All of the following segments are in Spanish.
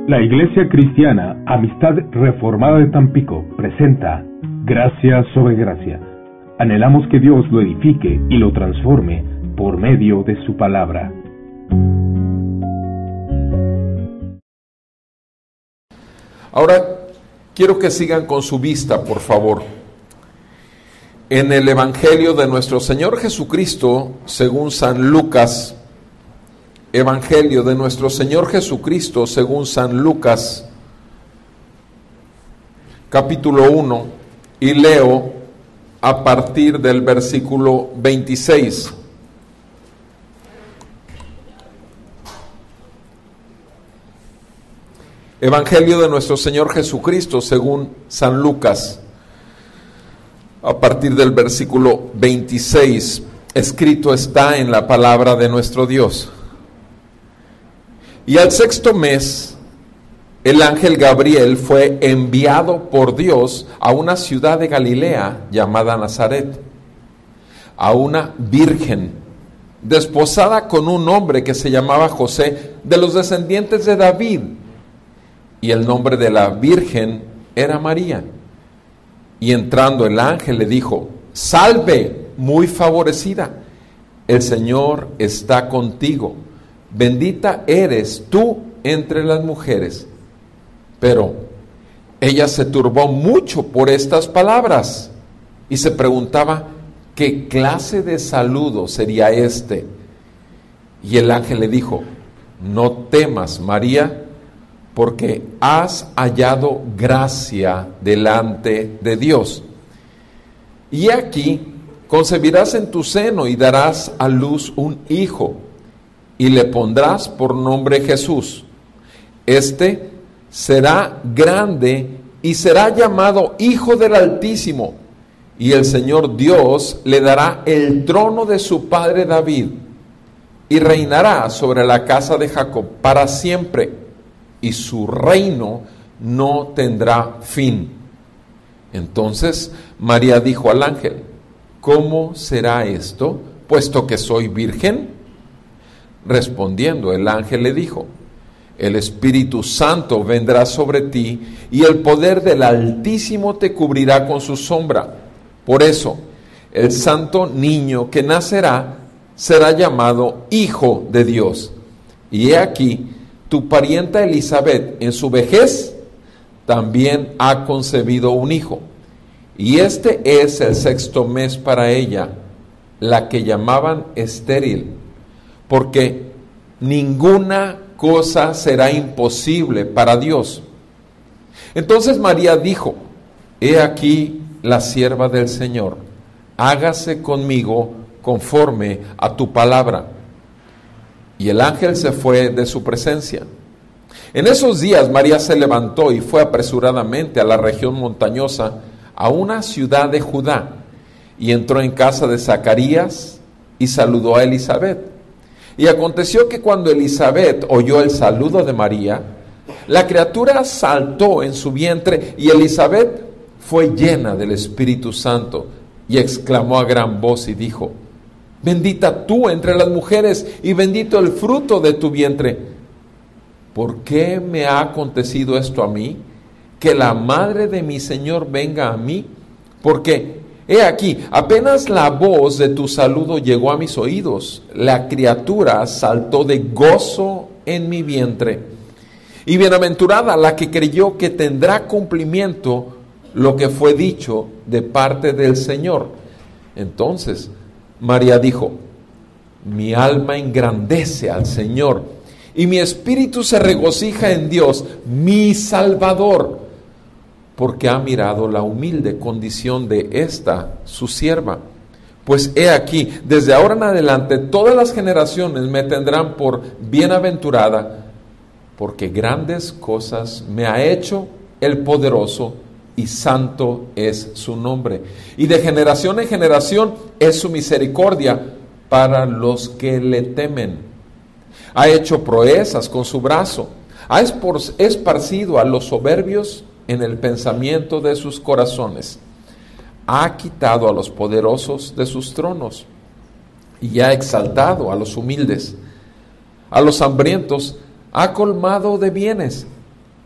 La Iglesia Cristiana Amistad Reformada de Tampico presenta Gracia sobre Gracia. Anhelamos que Dios lo edifique y lo transforme por medio de su palabra. Ahora quiero que sigan con su vista, por favor, en el Evangelio de nuestro Señor Jesucristo según San Lucas. Evangelio de nuestro Señor Jesucristo según San Lucas, capítulo 1, y leo a partir del versículo 26. Evangelio de nuestro Señor Jesucristo según San Lucas, a partir del versículo 26. Escrito está en la palabra de nuestro Dios. Y al sexto mes, el ángel Gabriel fue enviado por Dios a una ciudad de Galilea llamada Nazaret, a una virgen, desposada con un hombre que se llamaba José, de los descendientes de David, y el nombre de la virgen era María. Y entrando el ángel le dijo: «Salve, muy favorecida, el Señor está contigo. Bendita eres tú entre las mujeres». Pero ella se turbó mucho por estas palabras y se preguntaba qué clase de saludo sería este. Y el ángel le dijo: «No temas, María, porque has hallado gracia delante de Dios. Y aquí concebirás en tu seno y darás a luz un hijo, y le pondrás por nombre Jesús. Este será grande y será llamado Hijo del Altísimo, y el Señor Dios le dará el trono de su padre David, y reinará sobre la casa de Jacob para siempre, y su reino no tendrá fin». Entonces María dijo al ángel: «¿Cómo será esto, puesto que soy virgen?». Respondiendo el ángel le dijo: «El Espíritu Santo vendrá sobre ti, y el poder del Altísimo te cubrirá con su sombra. Por eso, el santo niño que nacerá será llamado Hijo de Dios. Y he aquí, tu parienta Elisabet, en su vejez, también ha concebido un hijo. Y este es el sexto mes para ella, la que llamaban estéril, porque ninguna cosa será imposible para Dios». Entonces María dijo: «He aquí la sierva del Señor, hágase conmigo conforme a tu palabra». Y el ángel se fue de su presencia. En esos días María se levantó y fue apresuradamente a la región montañosa, a una ciudad de Judá, y entró en casa de Zacarías y saludó a Elisabet. Y aconteció que cuando Elisabet oyó el saludo de María, la criatura saltó en su vientre, y Elisabet fue llena del Espíritu Santo, y exclamó a gran voz y dijo: «Bendita tú entre las mujeres, y bendito el fruto de tu vientre. ¿Por qué me ha acontecido esto a mí? Que la madre de mi Señor venga a mí, porque he aquí, apenas la voz de tu saludo llegó a mis oídos, la criatura saltó de gozo en mi vientre. Y bienaventurada la que creyó que tendrá cumplimiento lo que fue dicho de parte del Señor». Entonces María dijo: «Mi alma engrandece al Señor, y mi espíritu se regocija en Dios, mi Salvador, porque ha mirado la humilde condición de esta, su sierva. Pues he aquí, desde ahora en adelante, todas las generaciones me tendrán por bienaventurada, porque grandes cosas me ha hecho el poderoso, y santo es su nombre. Y de generación en generación es su misericordia para los que le temen. Ha hecho proezas con su brazo, ha esparcido a los soberbios en el pensamiento de sus corazones. Ha quitado a los poderosos de sus tronos y ha exaltado a los humildes. A los hambrientos ha colmado de bienes,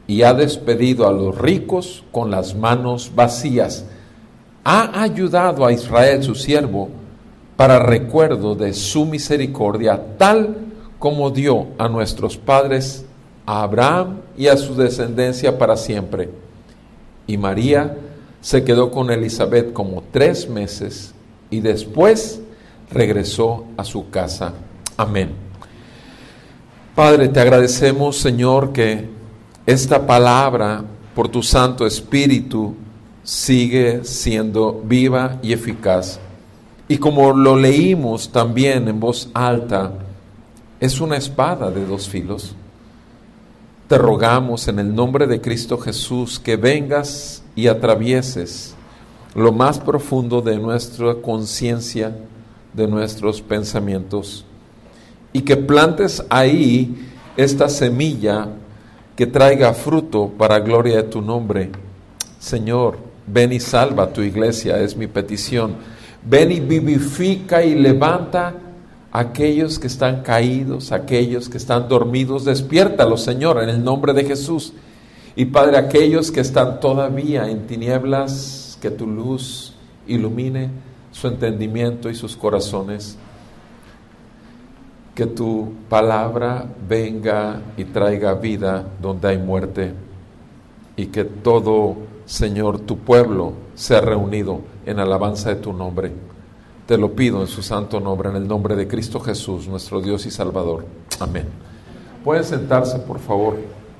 y ha despedido a los ricos con las manos vacías. Ha ayudado a Israel, su siervo, para recuerdo de su misericordia, tal como dio a nuestros padres, a Abraham y a su descendencia para siempre. Y María se quedó con Elizabeth como 3 meses y después regresó a su casa. Amén. Padre, te agradecemos, Señor, que esta palabra, por tu Santo Espíritu, sigue siendo viva y eficaz. Y como lo leímos también en voz alta, es una espada de 2 filos. Te rogamos en el nombre de Cristo Jesús que vengas y atravieses lo más profundo de nuestra conciencia, de nuestros pensamientos, y que plantes ahí esta semilla que traiga fruto para gloria de tu nombre. Señor, ven y salva a tu iglesia, es mi petición. Ven y vivifica y levanta a aquellos que están caídos, aquellos que están dormidos, despiértalos, Señor, en el nombre de Jesús. Y Padre, aquellos que están todavía en tinieblas, que tu luz ilumine su entendimiento y sus corazones. Que tu palabra venga y traiga vida donde hay muerte, y que todo, Señor, tu pueblo sea reunido en alabanza de tu nombre. Te lo pido en su santo nombre, en el nombre de Cristo Jesús, nuestro Dios y Salvador. Amén. Pueden sentarse, por favor.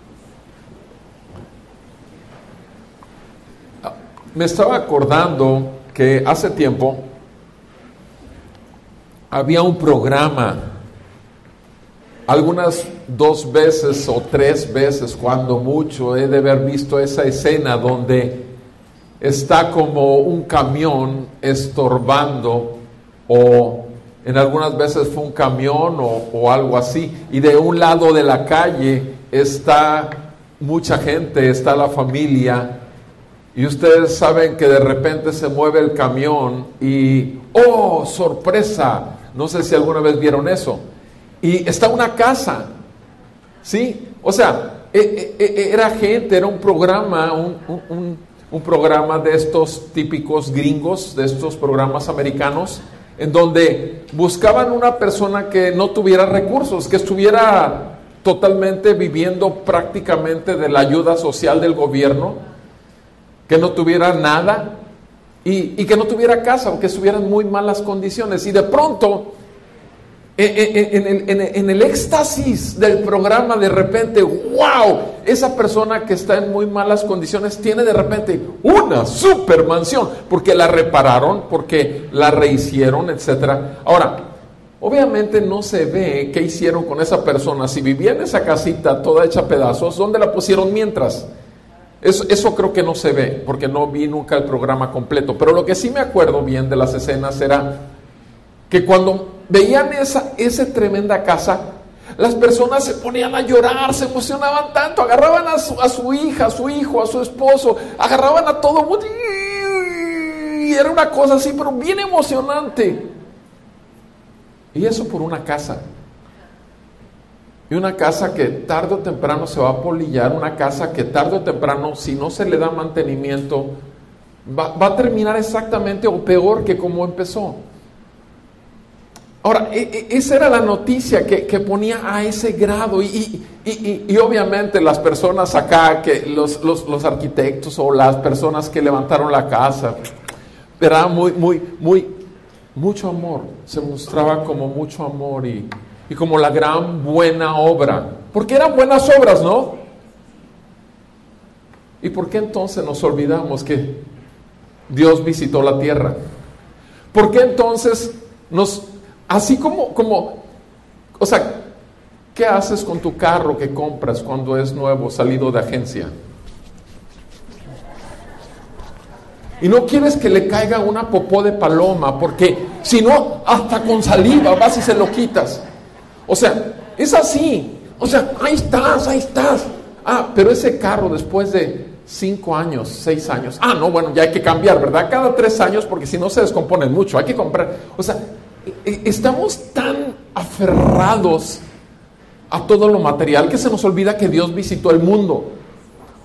Me estaba acordando que hace tiempo había un programa, algunas 2 veces o 3 veces, cuando mucho, he de haber visto esa escena donde está como un camión estorbando, o en algunas veces fue un camión o algo así, y de un lado de la calle está mucha gente, está la familia, y ustedes saben que de repente se mueve el camión y ¡oh, sorpresa! No sé si alguna vez vieron eso. Y está una casa, ¿sí? O sea, era gente, era un programa, un programa de estos típicos gringos, de estos programas americanos, en donde buscaban una persona que no tuviera recursos, que estuviera totalmente viviendo prácticamente de la ayuda social del gobierno, que no tuviera nada y que no tuviera casa, o que estuviera en muy malas condiciones. Y de pronto, en el éxtasis del programa, de repente, ¡wow! Esa persona que está en muy malas condiciones tiene de repente una super mansión, porque la repararon, porque la rehicieron, etcétera. Ahora, obviamente no se ve qué hicieron con esa persona. Si vivía en esa casita toda hecha a pedazos, ¿dónde la pusieron mientras? Eso creo que no se ve, porque no vi nunca el programa completo. Pero lo que sí me acuerdo bien de las escenas era que cuando veían esa tremenda casa, las personas se ponían a llorar, se emocionaban tanto, agarraban a su hija, a su hijo, a su esposo, agarraban a todo mundo, y era una cosa así, pero bien emocionante. Y eso por una casa. Y una casa que tarde o temprano se va a polillar, una casa que tarde o temprano, si no se le da mantenimiento, va a terminar exactamente o peor que como empezó. Ahora, esa era la noticia que ponía a ese grado, y obviamente las personas acá, que los arquitectos o las personas que levantaron la casa, era mucho amor, se mostraba como mucho amor y como la gran buena obra, porque eran buenas obras, ¿no? ¿Y por qué entonces nos olvidamos que Dios visitó la tierra? ¿Por qué entonces así como, o sea, ¿qué haces con tu carro que compras cuando es nuevo, salido de agencia? Y no quieres que le caiga una popó de paloma, porque si no, hasta con saliva vas y se lo quitas. O sea, es así. O sea, ahí estás. Ah, pero ese carro después de 5 años, 6 años, no, bueno, ya hay que cambiar, ¿verdad? Cada 3 años, porque si no se descomponen mucho, hay que comprar. O sea, estamos tan aferrados a todo lo material que se nos olvida que Dios visitó el mundo.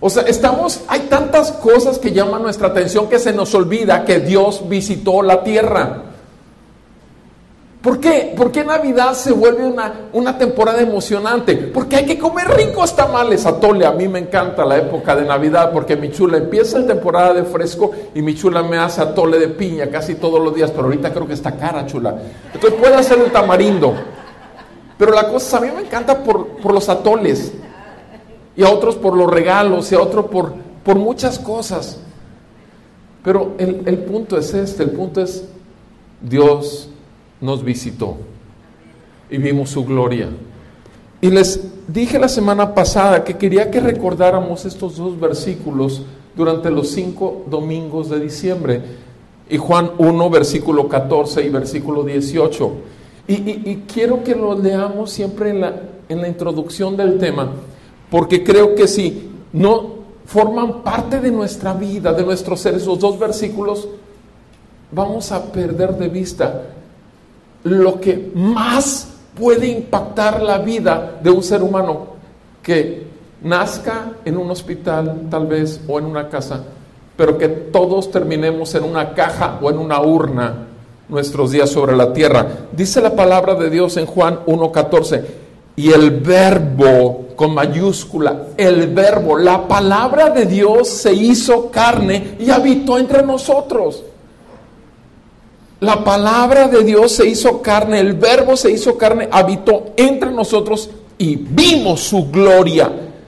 O sea, hay tantas cosas que llaman nuestra atención que se nos olvida que Dios visitó la tierra. ¿Por qué? ¿Por qué Navidad se vuelve una temporada emocionante? Porque hay que comer ricos tamales, atole. A mí me encanta la época de Navidad porque mi chula empieza la temporada de fresco y mi chula me hace atole de piña casi todos los días, pero ahorita creo que está cara, chula. Entonces puede hacer el tamarindo. Pero la cosa, a mí me encanta por los atoles, y a otros por los regalos, y a otros por muchas cosas. Pero el punto es el punto es Dios nos visitó y vimos su gloria. Y les dije la semana pasada que quería que recordáramos estos dos versículos durante los 5 domingos de diciembre. Y Juan 1, versículo 14 y versículo 18. Y quiero que lo leamos siempre en la introducción del tema, porque creo que si no forman parte de nuestra vida, de nuestro ser, esos dos versículos, vamos a perder de vista lo que más puede impactar la vida de un ser humano que nazca en un hospital tal vez o en una casa, pero que todos terminemos en una caja o en una urna nuestros días sobre la tierra. Dice la palabra de Dios en Juan 1:14, y el verbo con mayúscula, el verbo, la palabra de Dios se hizo carne y habitó entre nosotros. La palabra de Dios se hizo carne, el verbo se hizo carne, habitó entre nosotros y vimos su gloria,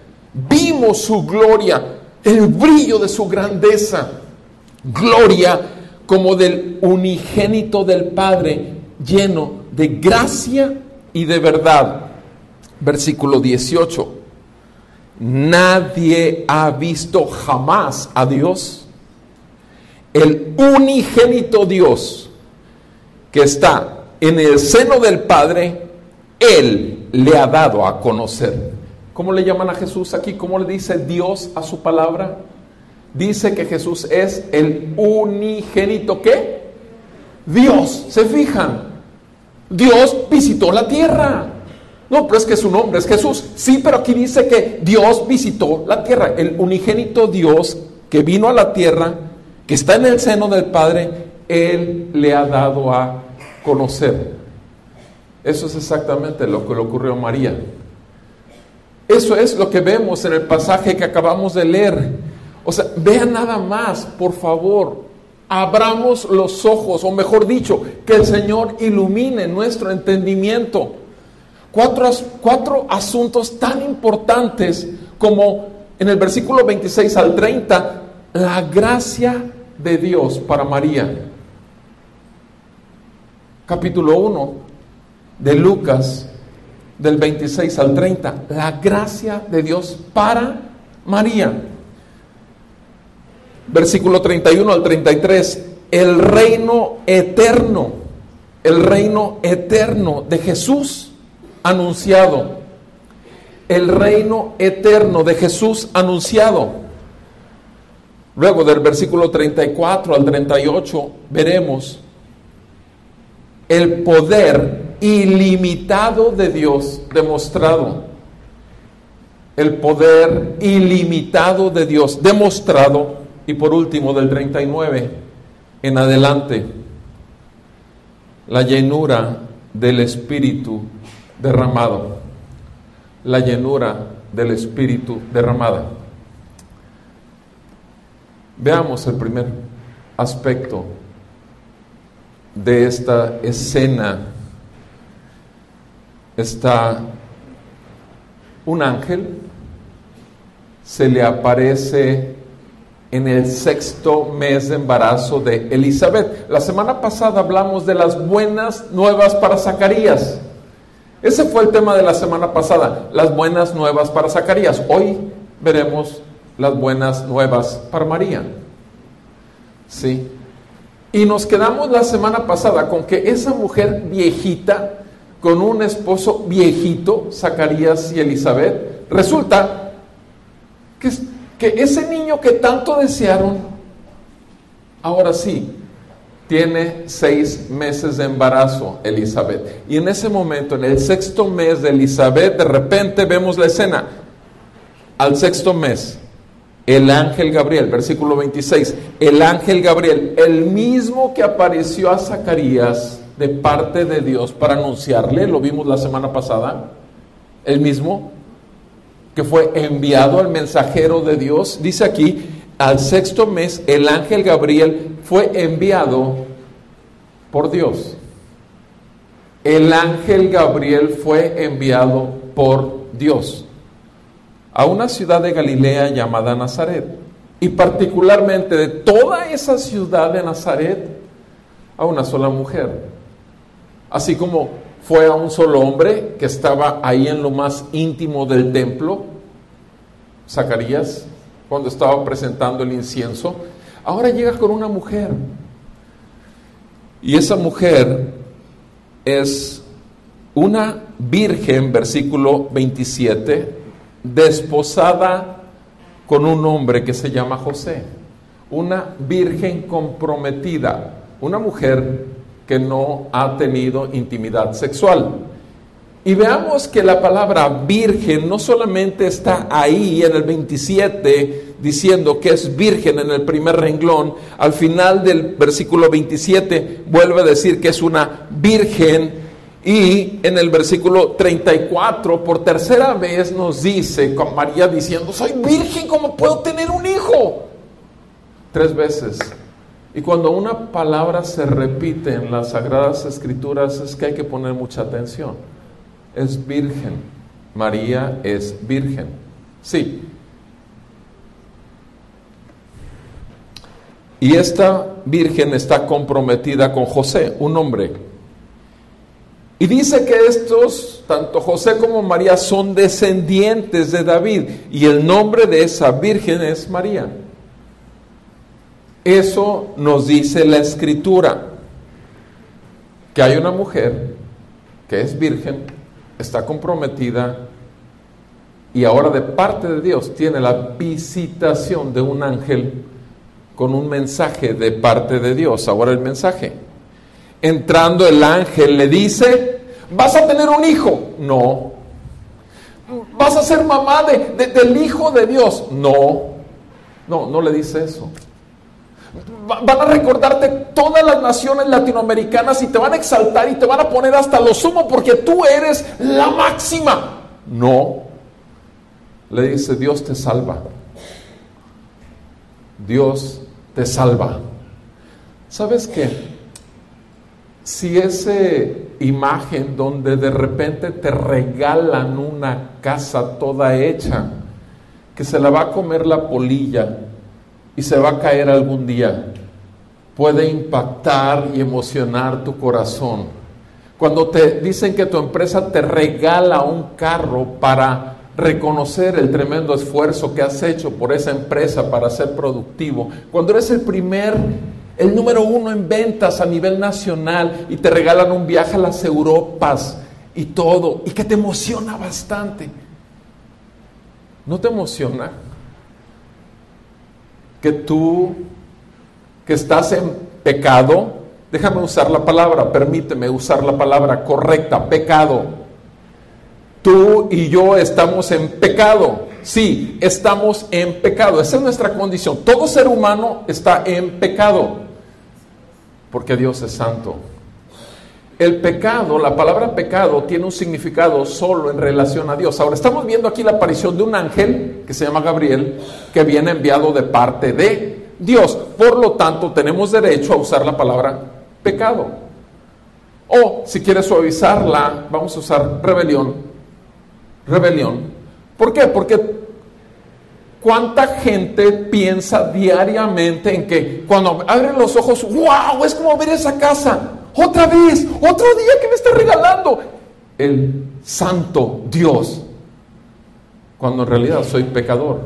el brillo de su grandeza, gloria como del unigénito del Padre, lleno de gracia y de verdad. Versículo 18, nadie ha visto jamás a Dios, el unigénito Dios que está en el seno del Padre, Él le ha dado a conocer. ¿Cómo le llaman a Jesús aquí? ¿Cómo le dice Dios a su palabra? Dice que Jesús es el unigénito, ¿qué? Dios, ¿se fijan? Dios visitó la tierra. No, pero es que su nombre es Jesús. Sí, pero aquí dice que Dios visitó la tierra. El unigénito Dios que vino a la tierra, que está en el seno del Padre, Él le ha dado a conocer. Eso es exactamente lo que le ocurrió a María. Eso es lo que vemos en el pasaje que acabamos de leer. O sea, vean nada más, por favor, abramos los ojos, o mejor dicho, que el Señor ilumine nuestro entendimiento. Cuatro asuntos tan importantes como en el versículo 26 al 30, la gracia de Dios para María. Capítulo 1 de Lucas, del 26 al 30, la gracia de Dios para María. Versículo 31 al 33, el reino eterno de Jesús anunciado. El reino eterno de Jesús anunciado. Luego del versículo 34 al 38 veremos el poder ilimitado de Dios demostrado. El poder ilimitado de Dios demostrado. Y por último, del 39 en adelante, la llenura del Espíritu derramado. La llenura del Espíritu derramada. Veamos el primer aspecto de esta escena. Está un ángel, se le aparece en el 6º mes de embarazo de Elizabeth. La semana pasada hablamos de las buenas nuevas para Zacarías. Ese fue el tema de la semana pasada, las buenas nuevas para Zacarías. Hoy veremos las buenas nuevas para María. Sí. Y nos quedamos la semana pasada con que esa mujer viejita, con un esposo viejito, Zacarías y Elizabeth, resulta que ese niño que tanto desearon, ahora sí, tiene 6 meses de embarazo, Elizabeth. Y en ese momento, en el 6º mes de Elizabeth, de repente vemos la escena. Al 6º mes, el ángel Gabriel, versículo 26, el ángel Gabriel, el mismo que apareció a Zacarías de parte de Dios para anunciarle, lo vimos la semana pasada, el mismo que fue enviado al mensajero de Dios, dice aquí, al 6º mes, el ángel Gabriel fue enviado por Dios. El ángel Gabriel fue enviado por Dios a una ciudad de Galilea llamada Nazaret, y particularmente de toda esa ciudad de Nazaret a una sola mujer, así como fue a un solo hombre que estaba ahí en lo más íntimo del templo, Zacarías, cuando estaba presentando el incienso. Ahora llega con una mujer, y esa mujer es una virgen, versículo 27, desposada con un hombre que se llama José, una virgen comprometida, una mujer que no ha tenido intimidad sexual. Y veamos que la palabra virgen no solamente está ahí en el 27 diciendo que es virgen en el primer renglón, al final del versículo 27 vuelve a decir que es una virgen, y en el versículo 34 por tercera vez nos dice, con María diciendo, soy virgen, ¿cómo puedo tener un hijo? 3 veces. Y cuando una palabra se repite en las Sagradas Escrituras es que hay que poner mucha atención. Es virgen. María es virgen. Sí. Y esta virgen está comprometida con José, un hombre. Y dice que estos, tanto José como María, son descendientes de David. Y el nombre de esa virgen es María. Eso nos dice la Escritura. Que hay una mujer que es virgen, está comprometida, y ahora de parte de Dios tiene la visitación de un ángel con un mensaje de parte de Dios. Ahora el mensaje. Entrando el ángel le dice, ¿vas a tener un hijo? No. ¿Vas a ser mamá del hijo de Dios? No le dice eso. Van a recordarte todas las naciones latinoamericanas y te van a exaltar y te van a poner hasta lo sumo porque tú eres la máxima. No. Le dice, Dios te salva. Dios te salva. ¿Sabes qué? Si esa imagen donde de repente te regalan una casa toda hecha, que se la va a comer la polilla y se va a caer algún día, puede impactar y emocionar tu corazón. Cuando te dicen que tu empresa te regala un carro para reconocer el tremendo esfuerzo que has hecho por esa empresa para ser productivo, cuando eres el número 1 en ventas a nivel nacional y te regalan un viaje a las Europas y todo, y que te emociona bastante, ¿no te emociona que tú, que estás en pecado, déjame usar la palabra, permíteme usar la palabra correcta, pecado, tú y yo estamos en pecado? Sí, estamos en pecado, esa es nuestra condición. Todo ser humano está en pecado porque Dios es santo. El pecado, la palabra pecado tiene un significado solo en relación a Dios. Ahora estamos viendo aquí la aparición de un ángel que se llama Gabriel, que viene enviado de parte de Dios. Por lo tanto, tenemos derecho a usar la palabra pecado. O si quieres suavizarla, vamos a usar rebelión. ¿Por qué? Porque ¿cuánta gente piensa diariamente en que cuando abren los ojos, wow, es como ver esa casa, otra vez, otro día que me está regalando el santo Dios, cuando en realidad soy pecador?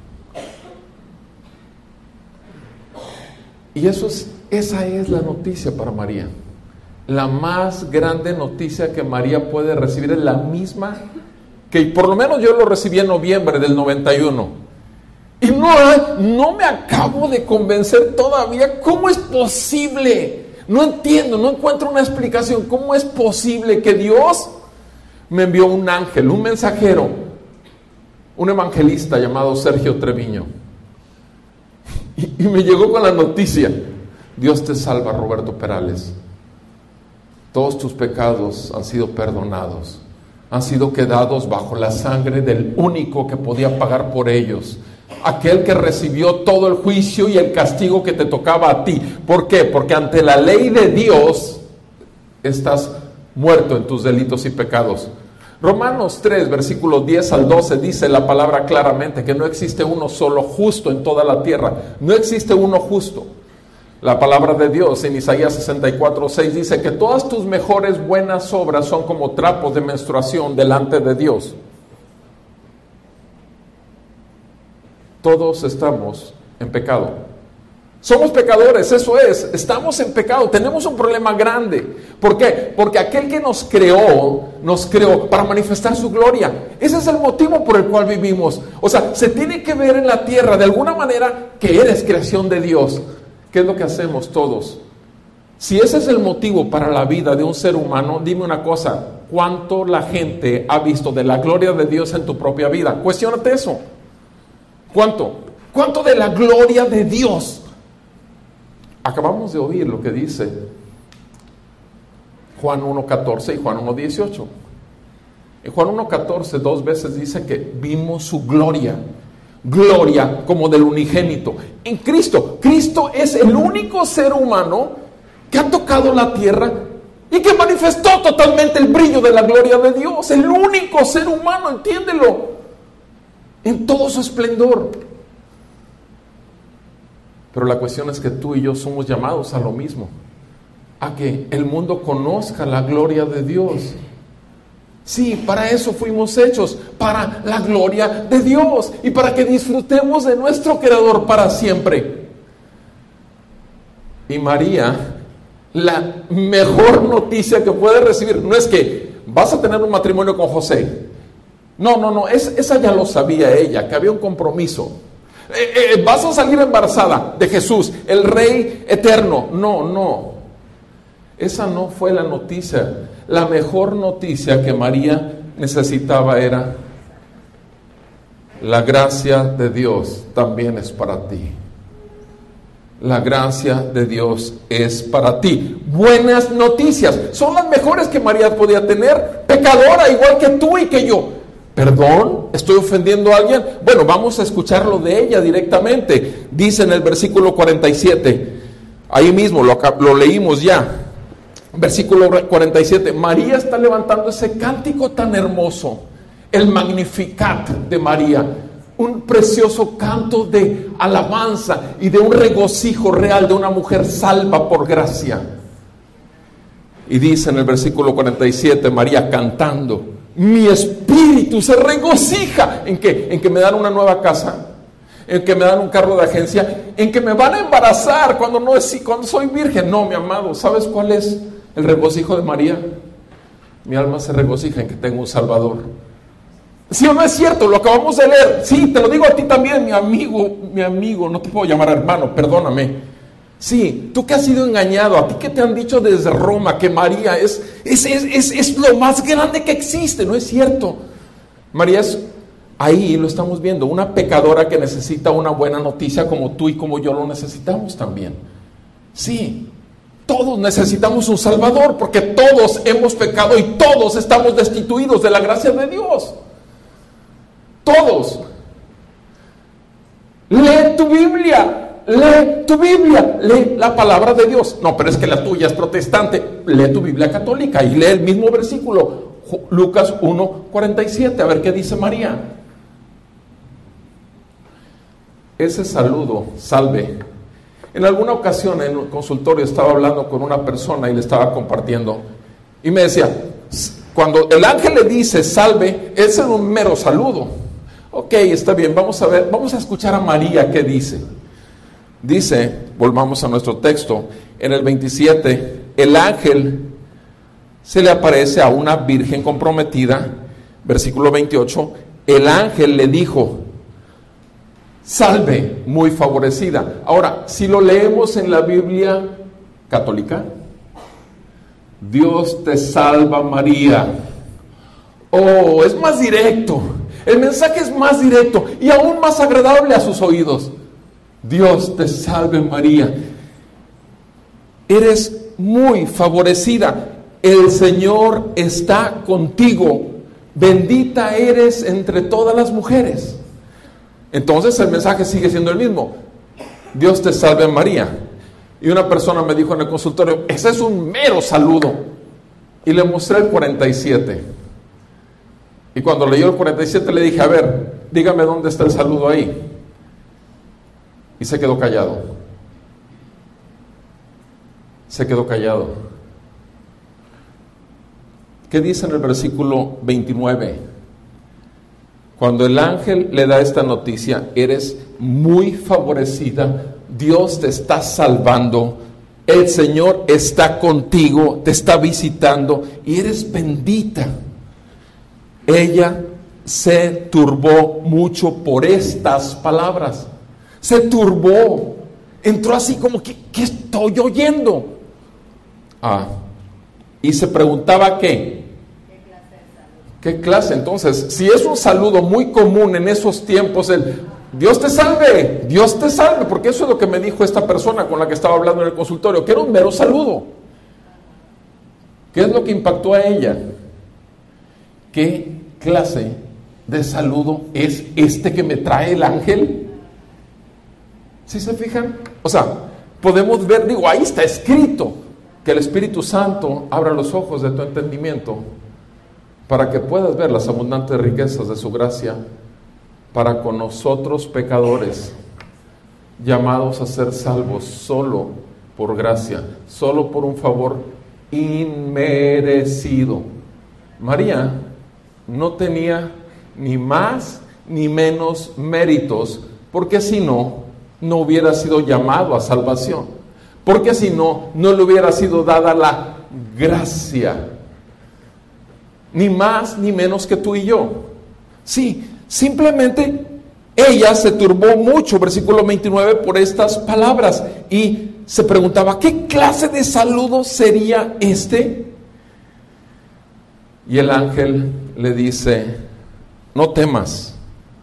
Y esa es la noticia para María. La más grande noticia que María puede recibir es la misma que por lo menos yo lo recibí en noviembre del 91. Y no me acabo de convencer todavía. ¿Cómo es posible? No entiendo, no encuentro una explicación. ¿Cómo es posible que Dios me envió un ángel, un mensajero, un evangelista llamado Sergio Treviño? y me llegó con la noticia: Dios te salva, Roberto Perales. Todos tus pecados han sido perdonados, han sido quedados bajo la sangre del único que podía pagar por ellos, aquel que recibió todo el juicio y el castigo que te tocaba a ti. ¿Por qué? Porque ante la ley de Dios estás muerto en tus delitos y pecados. Romanos 3, versículos 10 al 12, dice la palabra claramente que no existe uno solo justo en toda la tierra. No existe uno justo. La palabra de Dios en Isaías 64, 6 dice que todas tus mejores buenas obras son como trapos de menstruación delante de Dios. Todos estamos en pecado. Somos pecadores, eso es, estamos en pecado, tenemos un problema grande. ¿Por qué? Porque aquel que nos creó para manifestar su gloria. Ese es el motivo por el cual vivimos. O sea, se tiene que ver en la tierra de alguna manera que eres creación de Dios. ¿Qué es lo que hacemos todos? Si ese es el motivo para la vida de un ser humano, dime una cosa: ¿cuánto la gente ha visto de la gloria de Dios en tu propia vida? Cuestiónate eso. ¿Cuánto? ¿Cuánto de la gloria de Dios? Acabamos de oír lo que dice Juan 1:14 y Juan 1:18. En Juan 1:14 dos veces dice que vimos su gloria. Gloria como del unigénito. En Cristo. Cristo es el único ser humano que ha tocado la tierra y que manifestó totalmente el brillo de la gloria de Dios. El único ser humano, entiéndelo, en todo su esplendor. Pero la cuestión es que tú y yo somos llamados a lo mismo, a que el mundo conozca la gloria de Dios. Sí, para eso fuimos hechos, para la gloria de Dios y para que disfrutemos de nuestro Creador para siempre. Y María, la mejor noticia que puede recibir no es que vas a tener un matrimonio con José. No, esa ya lo sabía ella, que había un compromiso. Vas a salir embarazada de Jesús, el Rey eterno. No. Esa no fue la noticia. La mejor noticia que María necesitaba era: la gracia de Dios también es para ti. La gracia de Dios es para ti. Buenas noticias. Son las mejores que María podía tener. Pecadora, igual que tú y que yo. ¿Perdón? ¿Estoy ofendiendo a alguien? Bueno, vamos a escucharlo de ella directamente. Dice en el versículo 47, ahí mismo lo leímos ya. Versículo 47, María está levantando ese cántico tan hermoso, el Magnificat de María, un precioso canto de alabanza y de un regocijo real de una mujer salva por gracia. Y dice en el versículo 47, María cantando: mi espíritu se regocija. ¿En qué? En que me dan una nueva casa, en que me dan un carro de agencia, en que me van a embarazar cuando soy virgen. No, mi amado, ¿sabes cuál es el regocijo de María? Mi alma se regocija en que tengo un Salvador. ¿Sí o no es cierto? Lo acabamos de leer. Sí, te lo digo a ti también, mi amigo, no te puedo llamar hermano, perdóname. Sí, tú que has sido engañado, a ti que te han dicho desde Roma que María es lo más grande que existe. No es cierto. María es, ahí lo estamos viendo, una pecadora que necesita una buena noticia como tú y como yo lo necesitamos también. Sí, todos necesitamos un Salvador porque todos hemos pecado y todos estamos destituidos de la gracia de Dios. Todos. Lee tu Biblia. Lee la palabra de Dios. No, pero es que la tuya es protestante. Lee tu Biblia católica y lee el mismo versículo, Lucas 1:47, a ver qué dice María. Ese saludo, salve. En alguna ocasión en un consultorio estaba hablando con una persona y le estaba compartiendo y me decía, cuando el ángel le dice salve, ese es un mero saludo. Ok, está bien, vamos a escuchar a María qué dice. Dice, volvamos a nuestro texto, en el 27, el ángel se le aparece a una virgen comprometida, versículo 28, el ángel le dijo, salve, muy favorecida. Ahora, si lo leemos en la Biblia católica, Dios te salva María. Oh, es más directo, el mensaje es más directo y aún más agradable a sus oídos. Dios te salve María, eres muy favorecida, el Señor está contigo, bendita eres entre todas las mujeres. Entonces el mensaje sigue siendo el mismo, Dios te salve María. Y una persona me dijo en el consultorio, ese es un mero saludo. Y le mostré el 47. Y cuando leyó el 47 le dije, a ver, dígame dónde está el saludo ahí. Y se quedó callado. Se quedó callado. ¿Qué dice en el versículo 29? Cuando el ángel le da esta noticia, eres muy favorecida, Dios te está salvando, el Señor está contigo, te está visitando y eres bendita. Ella se turbó mucho por estas palabras. Se turbó. Entró así como que, ¿qué estoy oyendo? Y se preguntaba ¿qué? ¿Qué clase? Entonces, si es un saludo muy común en esos tiempos, el Dios te salve, porque eso es lo que me dijo esta persona con la que estaba hablando en el consultorio, que era un mero saludo. ¿Qué es lo que impactó a ella? ¿Qué clase de saludo es este que me trae el ángel? ¿Sí se fijan? O sea, podemos ver, ahí está escrito, que el Espíritu Santo abra los ojos de tu entendimiento para que puedas ver las abundantes riquezas de su gracia para con nosotros pecadores, llamados a ser salvos solo por gracia, solo por un favor inmerecido. María no tenía ni más ni menos méritos, porque si no, no hubiera sido llamado a salvación, porque si no, no le hubiera sido dada la gracia, ni más ni menos que tú y yo. Sí, simplemente ella se turbó mucho, versículo 29, por estas palabras y se preguntaba, ¿qué clase de saludo sería este? Y el ángel le dice, no temas,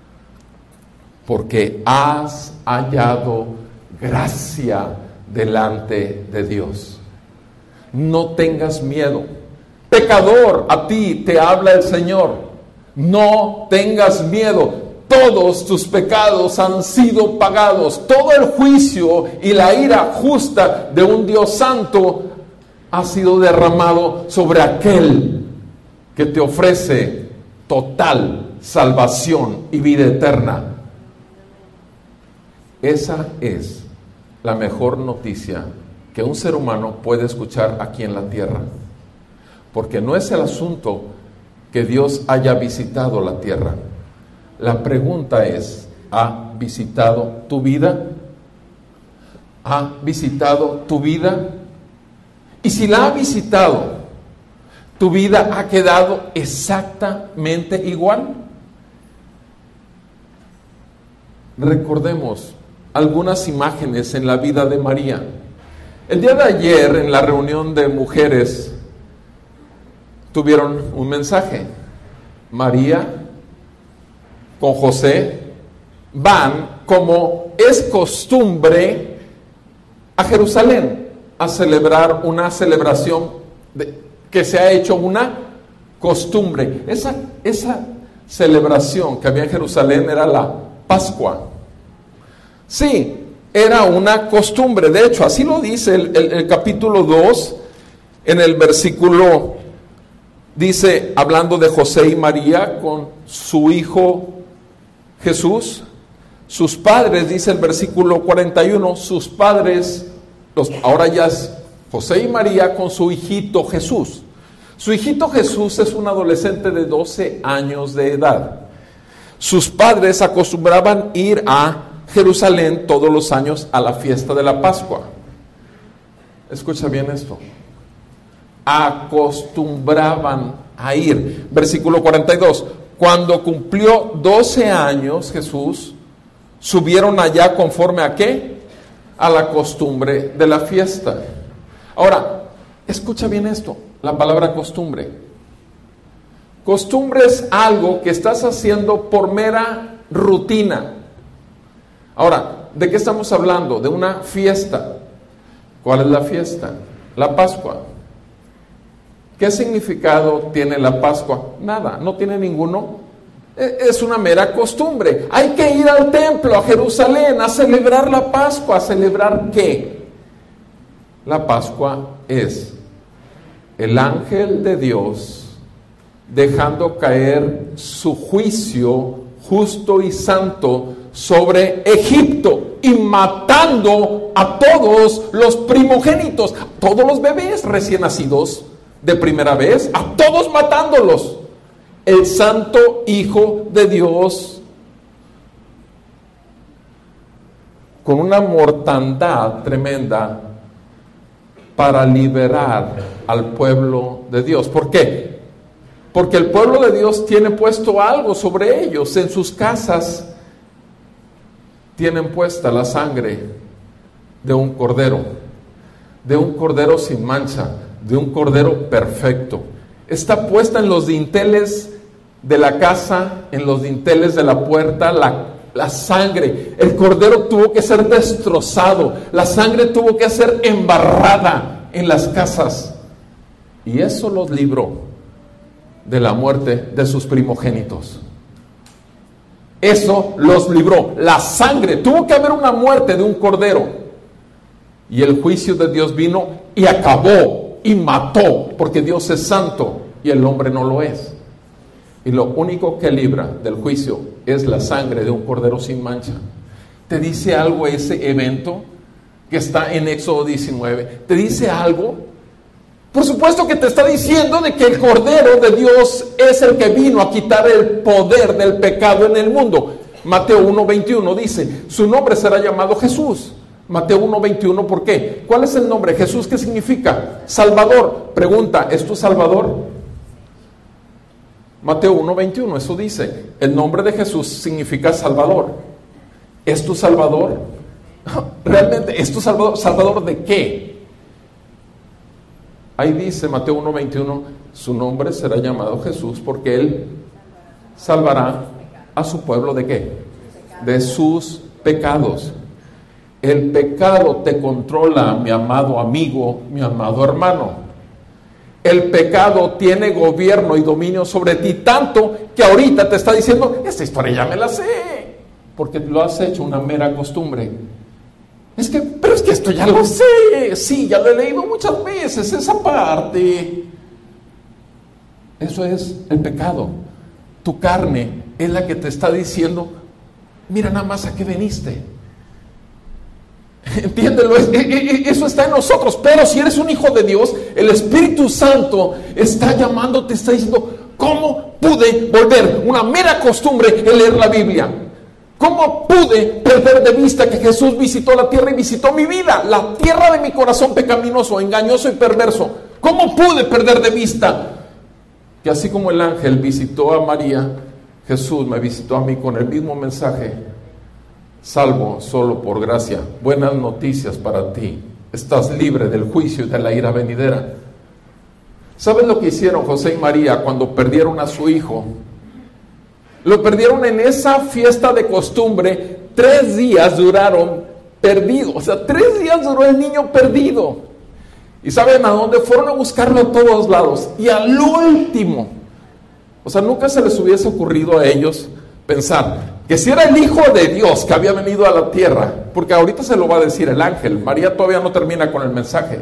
porque has hallado gracia delante de Dios. No tengas miedo. Pecador, a ti te habla el Señor. No tengas miedo. Todos tus pecados han sido pagados. Todo el juicio y la ira justa de un Dios santo ha sido derramado sobre aquel que te ofrece total salvación y vida eterna. Esa es la mejor noticia que un ser humano puede escuchar aquí en la tierra. Porque no es el asunto que Dios haya visitado la tierra. La pregunta es, ¿ha visitado tu vida? ¿Ha visitado tu vida? Y si la ha visitado, ¿tu vida ha quedado exactamente igual? Recordemos algunas imágenes en la vida de María. El día de ayer, en la reunión de mujeres, tuvieron un mensaje. María con José van, como es costumbre, a Jerusalén a celebrar una celebración que se ha hecho una costumbre. Esa celebración que había en Jerusalén era la Pascua. Sí, era una costumbre. De hecho, así lo dice el capítulo 2, en el versículo, dice, hablando de José y María con su hijo Jesús, sus padres, dice el versículo 41, sus padres, ahora ya es José y María con su hijito Jesús. Su hijito Jesús es un adolescente de 12 años de edad. Sus padres acostumbraban ir a Jerusalén todos los años a la fiesta de la Pascua. Escucha bien esto. Acostumbraban a ir. Versículo 42. Cuando cumplió 12 años Jesús, subieron allá conforme a ¿qué? A la costumbre de la fiesta. Ahora, escucha bien esto, la palabra costumbre. Costumbre es algo que estás haciendo por mera rutina. Ahora, ¿de qué estamos hablando? De una fiesta. ¿Cuál es la fiesta? La Pascua. ¿Qué significado tiene la Pascua? Nada, no tiene ninguno. Es una mera costumbre. Hay que ir al templo, a Jerusalén, a celebrar la Pascua. ¿A celebrar qué? La Pascua es el ángel de Dios dejando caer su juicio justo y santo sobre Egipto y matando a todos los primogénitos, todos los bebés recién nacidos de primera vez, a todos matándolos. El santo Hijo de Dios, con una mortandad tremenda, para liberar al pueblo de Dios. ¿Por qué? Porque el pueblo de Dios tiene puesto algo sobre ellos. En sus casas tienen puesta la sangre de un cordero sin mancha, de un cordero perfecto. Está puesta en los dinteles de la casa, en los dinteles de la puerta, la sangre. El cordero tuvo que ser destrozado, la sangre tuvo que ser embarrada en las casas, y eso los libró de la muerte de sus primogénitos. Eso los libró. La sangre, tuvo que haber una muerte de un cordero, y el juicio de Dios vino y acabó y mató, porque Dios es santo y el hombre no lo es. Y lo único que libra del juicio es la sangre de un cordero sin mancha. ¿Te dice algo ese evento que está en Éxodo 19? ¿Te dice algo? Por supuesto que te está diciendo de que el Cordero de Dios es el que vino a quitar el poder del pecado en el mundo. Mateo 1:21 dice, su nombre será llamado Jesús. Mateo 1:21, ¿por qué? ¿Cuál es el nombre? Jesús, ¿qué significa? Salvador. Pregunta, ¿es tu Salvador? Mateo 1:21, eso dice, el nombre de Jesús significa Salvador. ¿Es tu Salvador? ¿Realmente es tu Salvador? ¿Salvador de qué? Ahí dice Mateo 1:21, su nombre será llamado Jesús porque Él salvará a su pueblo ¿de qué? De sus pecados. El pecado te controla, mi amado amigo, mi amado hermano. El pecado tiene gobierno y dominio sobre ti, tanto que ahorita te está diciendo, esta historia ya me la sé, porque lo has hecho una mera costumbre. Pero es que esto ya lo sé, sí, ya lo he leído muchas veces, esa parte. Eso es el pecado. Tu carne es la que te está diciendo, mira nada más a qué veniste. Entiéndelo, eso está en nosotros. Pero si eres un hijo de Dios, el Espíritu Santo está llamándote, está diciendo, ¿cómo pude volver una mera costumbre el leer la Biblia? ¿Cómo pude perder de vista que Jesús visitó la tierra y visitó mi vida, la tierra de mi corazón pecaminoso, engañoso y perverso? ¿Cómo pude perder de vista que así como el ángel visitó a María, Jesús me visitó a mí con el mismo mensaje? Salvo solo por gracia. Buenas noticias para ti. Estás libre del juicio y de la ira venidera. ¿Sabes lo que hicieron José y María cuando perdieron a su hijo? Lo perdieron en esa fiesta de costumbre. 3 días duraron perdidos. O sea, 3 días duró el niño perdido. ¿Y saben a dónde? Fueron a buscarlo a todos lados. Y al último, o sea, nunca se les hubiese ocurrido a ellos pensar que si era el Hijo de Dios que había venido a la tierra, porque ahorita se lo va a decir el ángel, María todavía no termina con el mensaje.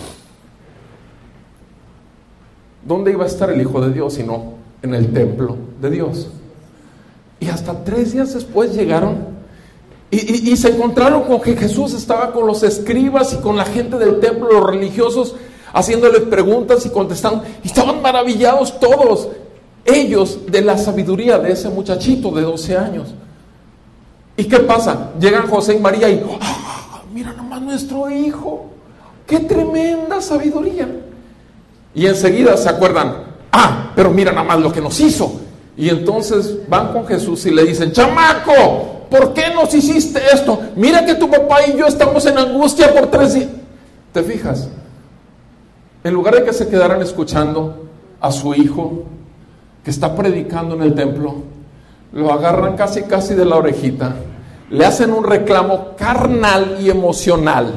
¿Dónde iba a estar el Hijo de Dios sino en el templo de Dios? Y hasta 3 días después llegaron y se encontraron con que Jesús estaba con los escribas y con la gente del templo, los religiosos, haciéndoles preguntas y contestando, y estaban maravillados todos ellos de la sabiduría de ese muchachito de 12 años. ¿Y qué pasa? Llegan José y María y mira nomás nuestro hijo, qué tremenda sabiduría. Y enseguida se acuerdan, pero mira nada más lo que nos hizo. Y entonces van con Jesús y le dicen, chamaco, ¿por qué nos hiciste esto? Mira que tu papá y yo estamos en angustia por 3 días. ¿Te fijas? En lugar de que se quedaran escuchando a su hijo que está predicando en el templo, lo agarran casi de la orejita, le hacen un reclamo carnal y emocional.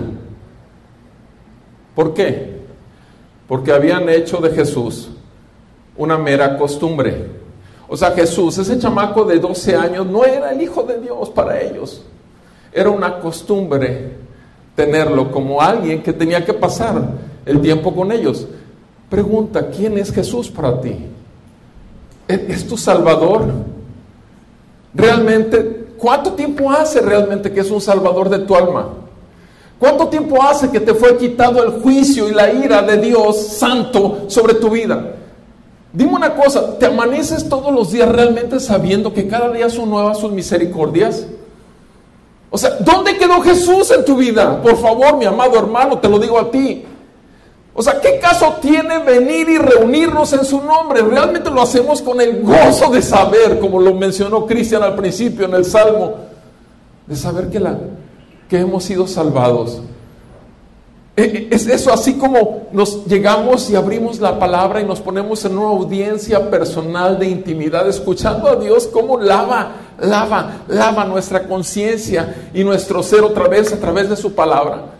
¿Por qué? Porque habían hecho de Jesús una mera costumbre. O sea, Jesús, ese chamaco de 12 años, no era el Hijo de Dios para ellos. Era una costumbre tenerlo como alguien que tenía que pasar el tiempo con ellos. Pregunta, ¿quién es Jesús para ti? ¿Es tu Salvador? ¿Realmente? ¿Cuánto tiempo hace realmente que es un Salvador de tu alma? ¿Cuánto tiempo hace que te fue quitado el juicio y la ira de Dios Santo sobre tu vida? Dime una cosa, ¿te amaneces todos los días realmente sabiendo que cada día son nuevas sus misericordias? O sea, ¿dónde quedó Jesús en tu vida? Por favor, mi amado hermano, te lo digo a ti. O sea, ¿qué caso tiene venir y reunirnos en su nombre? Realmente lo hacemos con el gozo de saber, como lo mencionó Cristian al principio en el Salmo, de saber que hemos sido salvados. Es eso, así como nos llegamos y abrimos la palabra y nos ponemos en una audiencia personal de intimidad, escuchando a Dios cómo lava nuestra conciencia y nuestro ser otra vez a través de su palabra.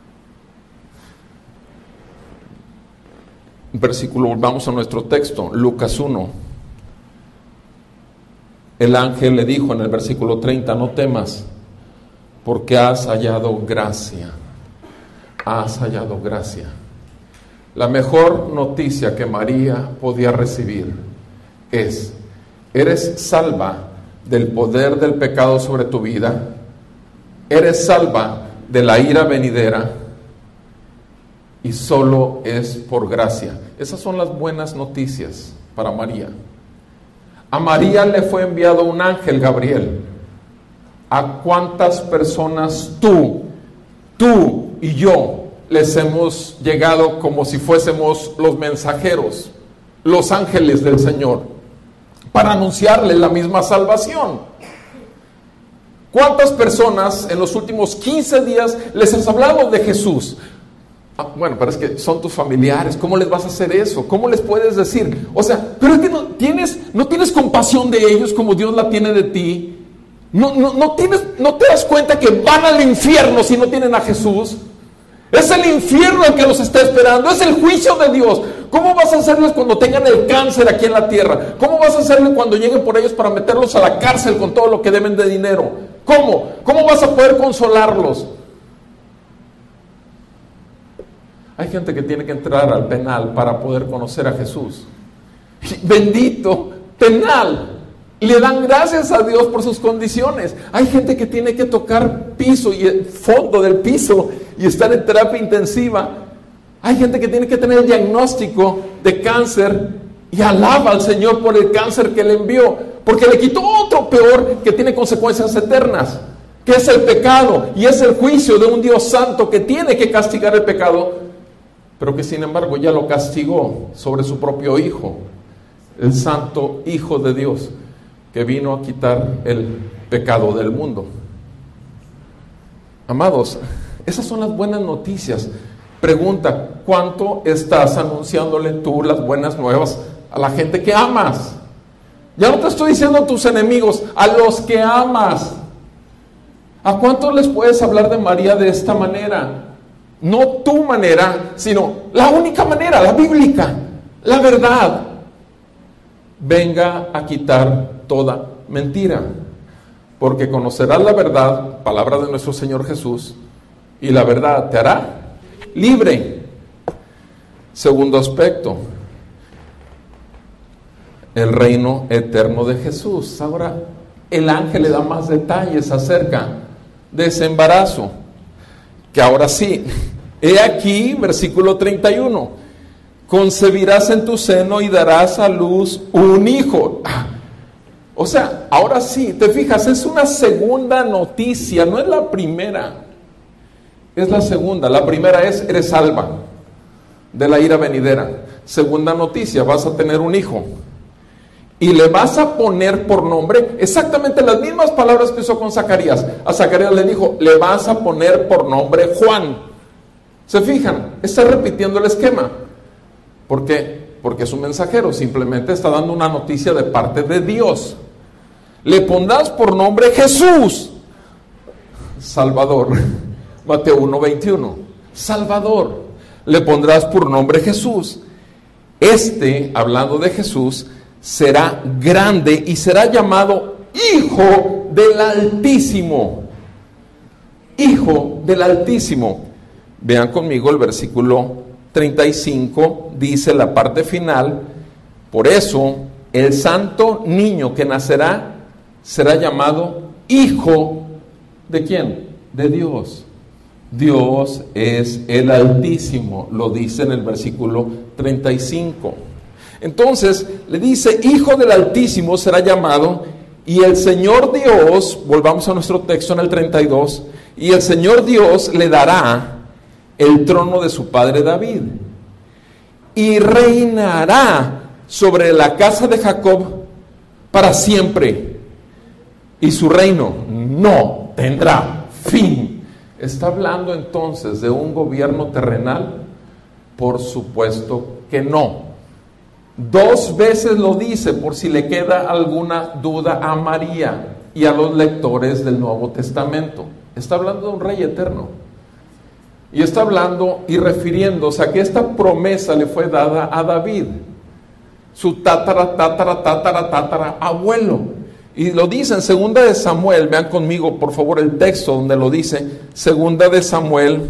Versículo, volvamos a nuestro texto, Lucas 1. El ángel le dijo en el versículo 30, no temas, porque has hallado gracia. Has hallado gracia. La mejor noticia que María podía recibir es: eres salva del poder del pecado sobre tu vida, eres salva de la ira venidera, y solo es por gracia. Esas son las buenas noticias para María. A María le fue enviado un ángel Gabriel. ¿A cuántas personas tú y yo les hemos llegado como si fuésemos los mensajeros, los ángeles del Señor, para anunciarle la misma salvación? ¿Cuántas personas en los últimos 15 días les has hablado de Jesús? Bueno, pero es que son tus familiares, ¿cómo les vas a hacer eso? ¿Cómo les puedes decir? O sea, pero es que no tienes compasión de ellos como Dios la tiene de ti. No te das cuenta que van al infierno si no tienen a Jesús. Es el infierno el que los está esperando, es el juicio de Dios. ¿Cómo vas a hacerles cuando tengan el cáncer aquí en la tierra? ¿Cómo vas a hacerles cuando lleguen por ellos para meterlos a la cárcel con todo lo que deben de dinero? ¿Cómo vas a poder consolarlos? Hay gente que tiene que entrar al penal para poder conocer a Jesús. Bendito penal. Le dan gracias a Dios por sus condiciones. Hay gente que tiene que tocar piso y el fondo del piso y estar en terapia intensiva. Hay gente que tiene que tener el diagnóstico de cáncer y alaba al Señor por el cáncer que le envió, porque le quitó otro peor que tiene consecuencias eternas, que es el pecado y es el juicio de un Dios santo que tiene que castigar el pecado, pero que sin embargo ya lo castigó sobre su propio Hijo, el santo Hijo de Dios, que vino a quitar el pecado del mundo. Amados, esas son las buenas noticias. Pregunta, ¿cuánto estás anunciándole tú las buenas nuevas a la gente que amas? Ya no te estoy diciendo a tus enemigos, a los que amas. ¿A cuánto les puedes hablar de María de esta manera? No tu manera, sino la única manera, la bíblica, la verdad. Venga a quitar toda mentira, porque conocerás la verdad, palabra de nuestro Señor Jesús, y la verdad te hará libre. Segundo aspecto, el reino eterno de Jesús. Ahora el ángel le da más detalles acerca de ese embarazo, que ahora sí, he aquí, versículo 31, concebirás en tu seno y darás a luz un hijo. O sea, ahora sí, te fijas, es una segunda noticia, no es la primera, es la segunda. La primera es, eres salva de la ira venidera. Segunda noticia, vas a tener un hijo y le vas a poner por nombre exactamente las mismas palabras que usó con Zacarías. A Zacarías le dijo, le vas a poner por nombre Juan. ¿Se fijan? Está repitiendo el esquema. ¿Por qué? Porque es un mensajero, simplemente está dando una noticia de parte de Dios. Le pondrás por nombre Jesús, Salvador. Mateo 1:21. Salvador. Le pondrás por nombre Jesús. Hablando de Jesús, será grande y será llamado Hijo del Altísimo. Hijo del Altísimo. Vean conmigo el versículo 35, dice la parte final: por eso el santo niño que nacerá será llamado Hijo ¿de quién? De Dios. Dios es el Altísimo, lo dice en el versículo 35. Entonces le dice: Hijo del Altísimo será llamado, y el Señor Dios, volvamos a nuestro texto en el 32, y el Señor Dios le dará el trono de su padre David, y reinará sobre la casa de Jacob para siempre, y su reino no tendrá fin. ¿Está hablando entonces de un gobierno terrenal? Por supuesto que no. 2 veces lo dice, por si le queda alguna duda a María y a los lectores del Nuevo Testamento. Está hablando de un rey eterno. Y está hablando y refiriéndose a que esta promesa le fue dada a David, su tatara abuelo. Y lo dice en 2 de Samuel, vean conmigo por favor el texto donde lo dice, 2 de Samuel,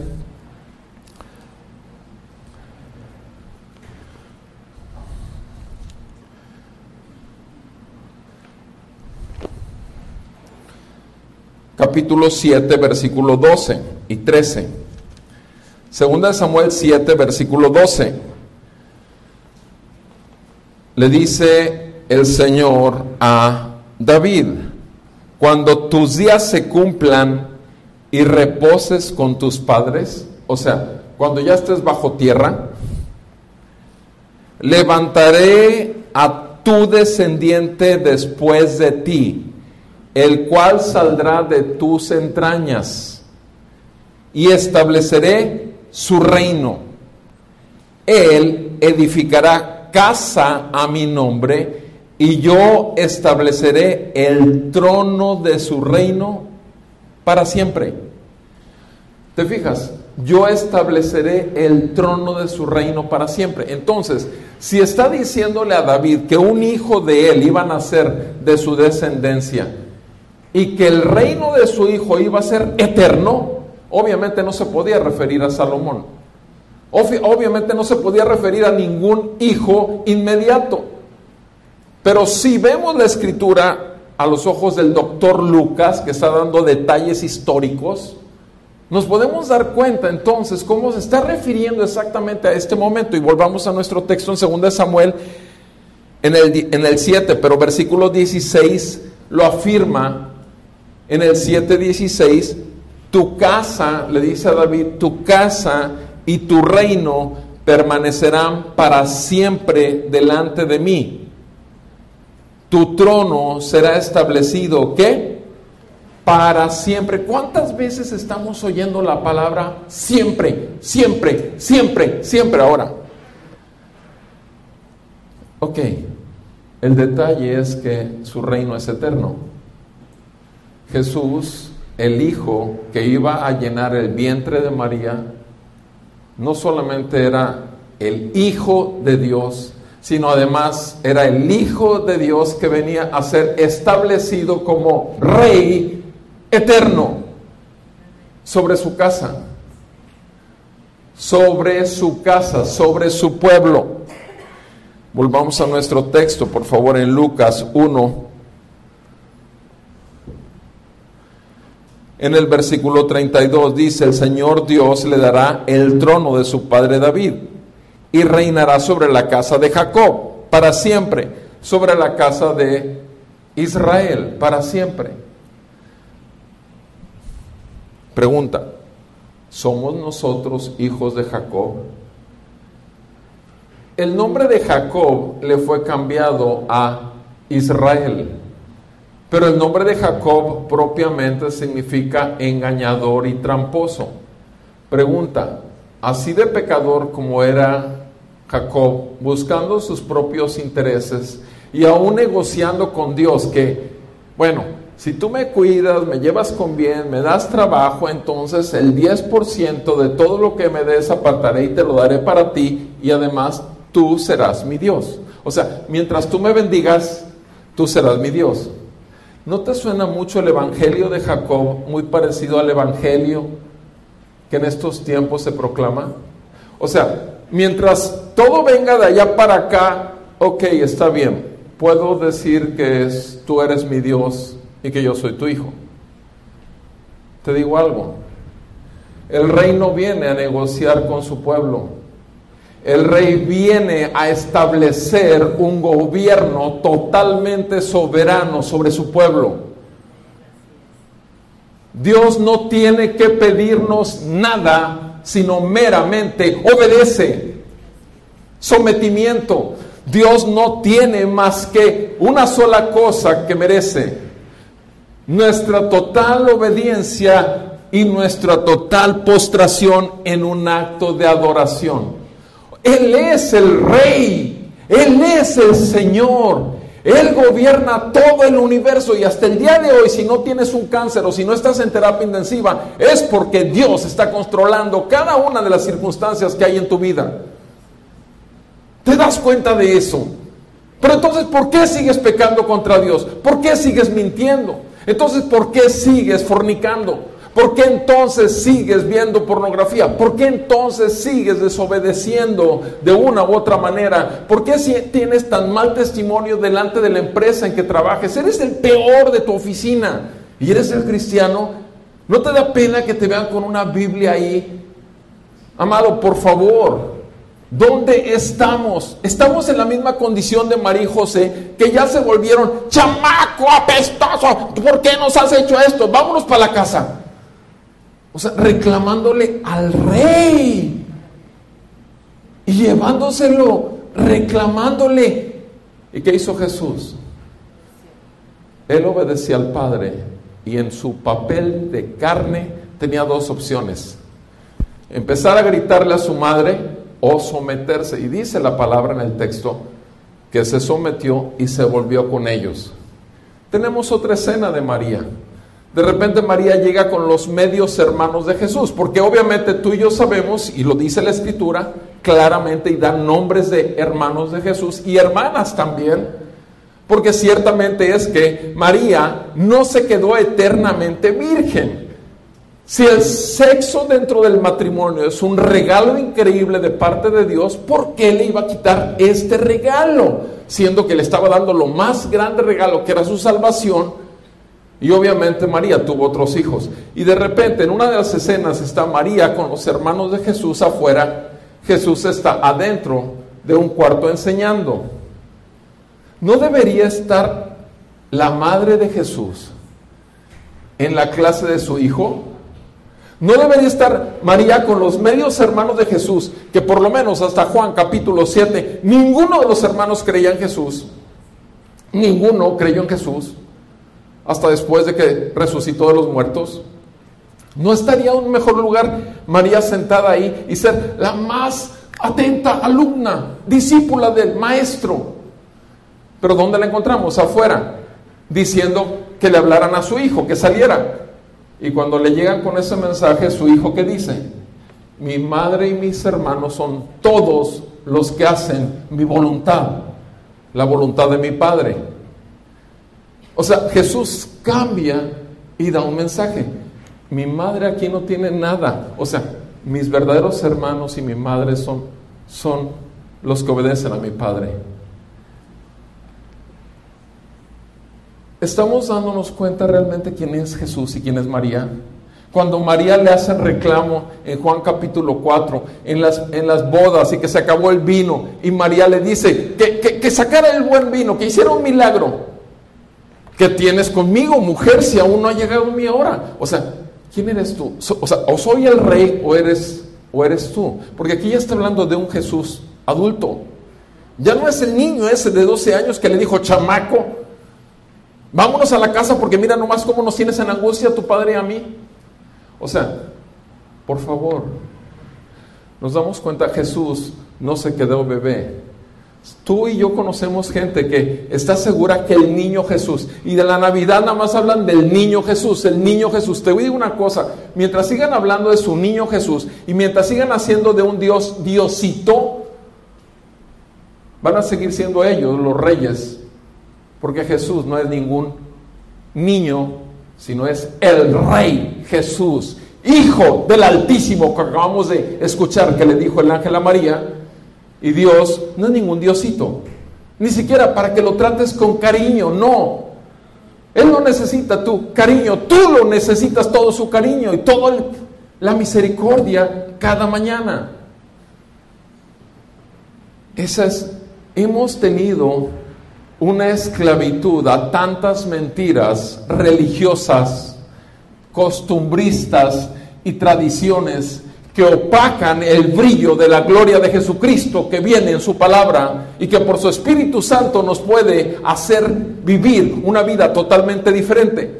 capítulo 7, versículo 12 y 13. 2 de Samuel 7, versículo 12. Le dice el Señor a David: cuando tus días se cumplan y reposes con tus padres, o sea, cuando ya estés bajo tierra, levantaré a tu descendiente después de ti, el cual saldrá de tus entrañas, y estableceré su reino. Él edificará casa a mi nombre, y yo estableceré el trono de su reino para siempre. ¿Te fijas? Yo estableceré el trono de su reino para siempre. Entonces, si está diciéndole a David que un hijo de él iba a nacer de su descendencia y que el reino de su hijo iba a ser eterno, obviamente no se podía referir a Salomón. Obviamente no se podía referir a ningún hijo inmediato. Pero si vemos la escritura a los ojos del doctor Lucas, que está dando detalles históricos, nos podemos dar cuenta entonces cómo se está refiriendo exactamente a este momento. Y volvamos a nuestro texto en 2 Samuel, en el 7, pero versículo 16 lo afirma. En el 7:16, tu casa, le dice a David, tu casa y tu reino permanecerán para siempre delante de mí. Tu trono será establecido, ¿qué? Para siempre. ¿Cuántas veces estamos oyendo la palabra siempre, siempre, siempre, siempre ahora? Ok, el detalle es que su reino es eterno. Jesús, el Hijo que iba a llenar el vientre de María, no solamente era el Hijo de Dios, sino además era el Hijo de Dios que venía a ser establecido como Rey eterno sobre su casa, sobre su pueblo. Volvamos a nuestro texto, por favor, en Lucas 1, en el versículo 32 dice: el Señor Dios le dará el trono de su padre David, y reinará sobre la casa de Jacob para siempre, sobre la casa de Israel para siempre. Pregunta: ¿somos nosotros hijos de Jacob? El nombre de Jacob le fue cambiado a Israel, pero el nombre de Jacob propiamente significa engañador y tramposo. Pregunta: así de pecador como era Jacob, buscando sus propios intereses y aún negociando con Dios que, bueno, Si tú me cuidas, me llevas con bien, me das trabajo, entonces el 10% de todo lo que me des apartaré y te lo daré para ti, y además tú serás mi Dios. O sea, mientras tú me bendigas, tú serás mi Dios. ¿No te suena mucho el evangelio de Jacob, muy parecido al evangelio que en estos tiempos se proclama? O sea, mientras todo venga de allá para acá, ok, está bien, puedo decir que tú eres mi Dios y que yo soy tu hijo. Te digo algo, el rey no viene a negociar con su pueblo. El rey viene a establecer un gobierno totalmente soberano sobre su pueblo. Dios no tiene que pedirnos nada, sino meramente obedece. Sometimiento. Dios no tiene más que una sola cosa que merece: nuestra total obediencia y nuestra total postración en un acto de adoración. Él es el Rey, Él es el Señor, Él gobierna todo el universo, y hasta el día de hoy, si no tienes un cáncer o si no estás en terapia intensiva, es porque Dios está controlando cada una de las circunstancias que hay en tu vida. ¿Te das cuenta de eso? Pero entonces, ¿por qué sigues pecando contra Dios? ¿Por qué sigues mintiendo? Entonces, ¿por qué sigues fornicando? ¿Por qué entonces sigues viendo pornografía? ¿Por qué entonces sigues desobedeciendo de una u otra manera? ¿Por qué si tienes tan mal testimonio delante de la empresa en que trabajes? Eres el peor de tu oficina y eres el cristiano. ¿No te da pena que te vean con una Biblia ahí? Amado, por favor, ¿dónde estamos? Estamos en la misma condición de María y José, que ya se volvieron: chamaco apestoso, ¿por qué nos has hecho esto? Vámonos para la casa. O sea, reclamándole al rey y llevándoselo, reclamándole. ¿Y qué hizo Jesús? Él obedecía al Padre, y en su papel de carne tenía dos opciones: empezar a gritarle a su madre o someterse. Y dice la palabra en el texto que se sometió y se volvió con ellos. Tenemos otra escena de María. De repente María llega con los medios hermanos de Jesús, porque obviamente tú y yo sabemos, y lo dice la Escritura claramente, y dan nombres de hermanos de Jesús y hermanas también, porque ciertamente es que María no se quedó eternamente virgen. Si el sexo dentro del matrimonio es un regalo increíble de parte de Dios, ¿por qué le iba a quitar este regalo? Siendo que le estaba dando lo más grande regalo, que era su salvación. Y obviamente María tuvo otros hijos. Y de repente en una de las escenas está María con los hermanos de Jesús afuera. Jesús está adentro de un cuarto enseñando. ¿No debería estar la madre de Jesús en la clase de su hijo? ¿No debería estar María con los medios hermanos de Jesús? Que por lo menos hasta Juan capítulo 7, ninguno de los hermanos creía en Jesús. Ninguno creyó en Jesús hasta después de que resucitó de los muertos. ¿No estaría en un mejor lugar María sentada ahí y ser la más atenta alumna, discípula del maestro? Pero ¿dónde la encontramos? Afuera, diciendo que le hablaran a su hijo, que saliera. Y cuando le llegan con ese mensaje, su hijo, ¿qué dice? Mi madre y mis hermanos son todos los que hacen mi voluntad, la voluntad de mi Padre. O sea, Jesús cambia y da un mensaje. Mi madre aquí no tiene nada. O sea, mis verdaderos hermanos y mi madre son los que obedecen a mi Padre. ¿Estamos dándonos cuenta realmente quién es Jesús y quién es María? Cuando María le hace reclamo en Juan capítulo 4, en las bodas, y que se acabó el vino, y María le dice que sacara el buen vino, que hiciera un milagro. ¿Qué tienes conmigo, mujer, si aún no ha llegado mi hora? O sea, ¿quién eres tú? O soy el rey o eres tú. Porque aquí ya está hablando de un Jesús adulto. Ya no es el niño ese de 12 años que le dijo: chamaco, vámonos a la casa porque mira nomás cómo nos tienes en angustia tu padre y a mí. O sea, por favor, nos damos cuenta, Jesús no se quedó bebé. Tú y yo conocemos gente que está segura que el niño Jesús, y de la Navidad nada más hablan del niño Jesús, el niño Jesús. Te voy a decir una cosa, mientras sigan hablando de su niño Jesús y mientras sigan haciendo de un Dios, Diosito, van a seguir siendo ellos los reyes, porque Jesús no es ningún niño, sino es el Rey Jesús, Hijo del Altísimo, que acabamos de escuchar que le dijo el ángel a María. Y Dios no es ningún diosito, ni siquiera para que lo trates con cariño, no. Él no necesita tu cariño, tú lo necesitas, todo su cariño y toda la misericordia cada mañana. Hemos tenido una esclavitud a tantas mentiras religiosas, costumbristas y tradiciones que opacan el brillo de la gloria de Jesucristo que viene en su palabra y que por su Espíritu Santo nos puede hacer vivir una vida totalmente diferente.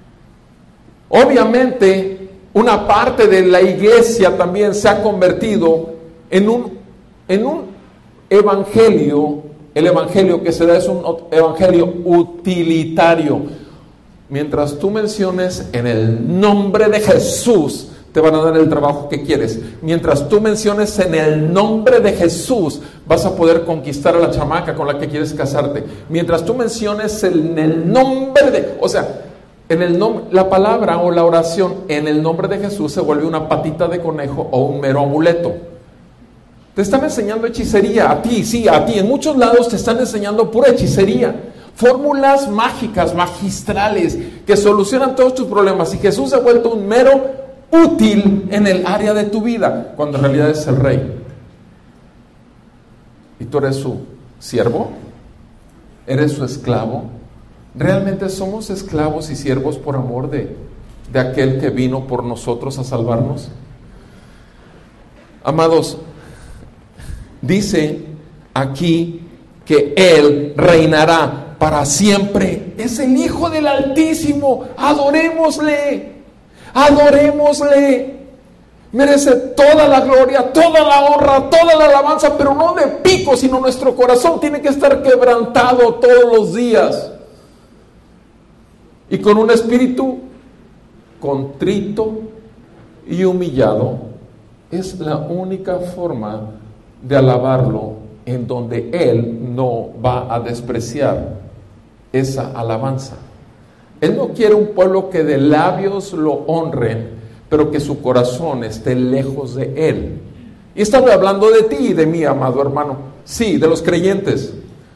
Obviamente, una parte de la iglesia también se ha convertido en un evangelio. El evangelio que se da es un evangelio utilitario. Mientras tú menciones en el nombre de Jesús, te van a dar el trabajo que quieres. Mientras tú menciones en el nombre de Jesús, vas a poder conquistar a la chamaca con la que quieres casarte. Mientras tú menciones en el nombre de... O sea, en el nombre, la palabra o la oración en el nombre de Jesús se vuelve una patita de conejo o un mero amuleto. Te están enseñando hechicería, a ti, sí, a ti. En muchos lados te están enseñando pura hechicería. Fórmulas mágicas, magistrales, que solucionan todos tus problemas. Y Jesús se ha vuelto un mero útil en el área de tu vida, cuando en realidad es el Rey. ¿Y tú eres su siervo? ¿Eres su esclavo? ¿Realmente somos esclavos y siervos por amor de aquel que vino por nosotros a salvarnos? Amados, dice aquí que Él reinará para siempre. Es el Hijo del Altísimo. Adorémosle. Adorémosle. Merece toda la gloria, toda la honra, toda la alabanza, pero no de pico, sino nuestro corazón tiene que estar quebrantado todos los días y con un espíritu contrito y humillado. Es la única forma de alabarlo, en donde Él no va a despreciar esa alabanza. Él no quiere un pueblo que de labios lo honren, pero que su corazón esté lejos de Él. Y estaba hablando de ti y de mí, amado hermano. Sí, de los creyentes.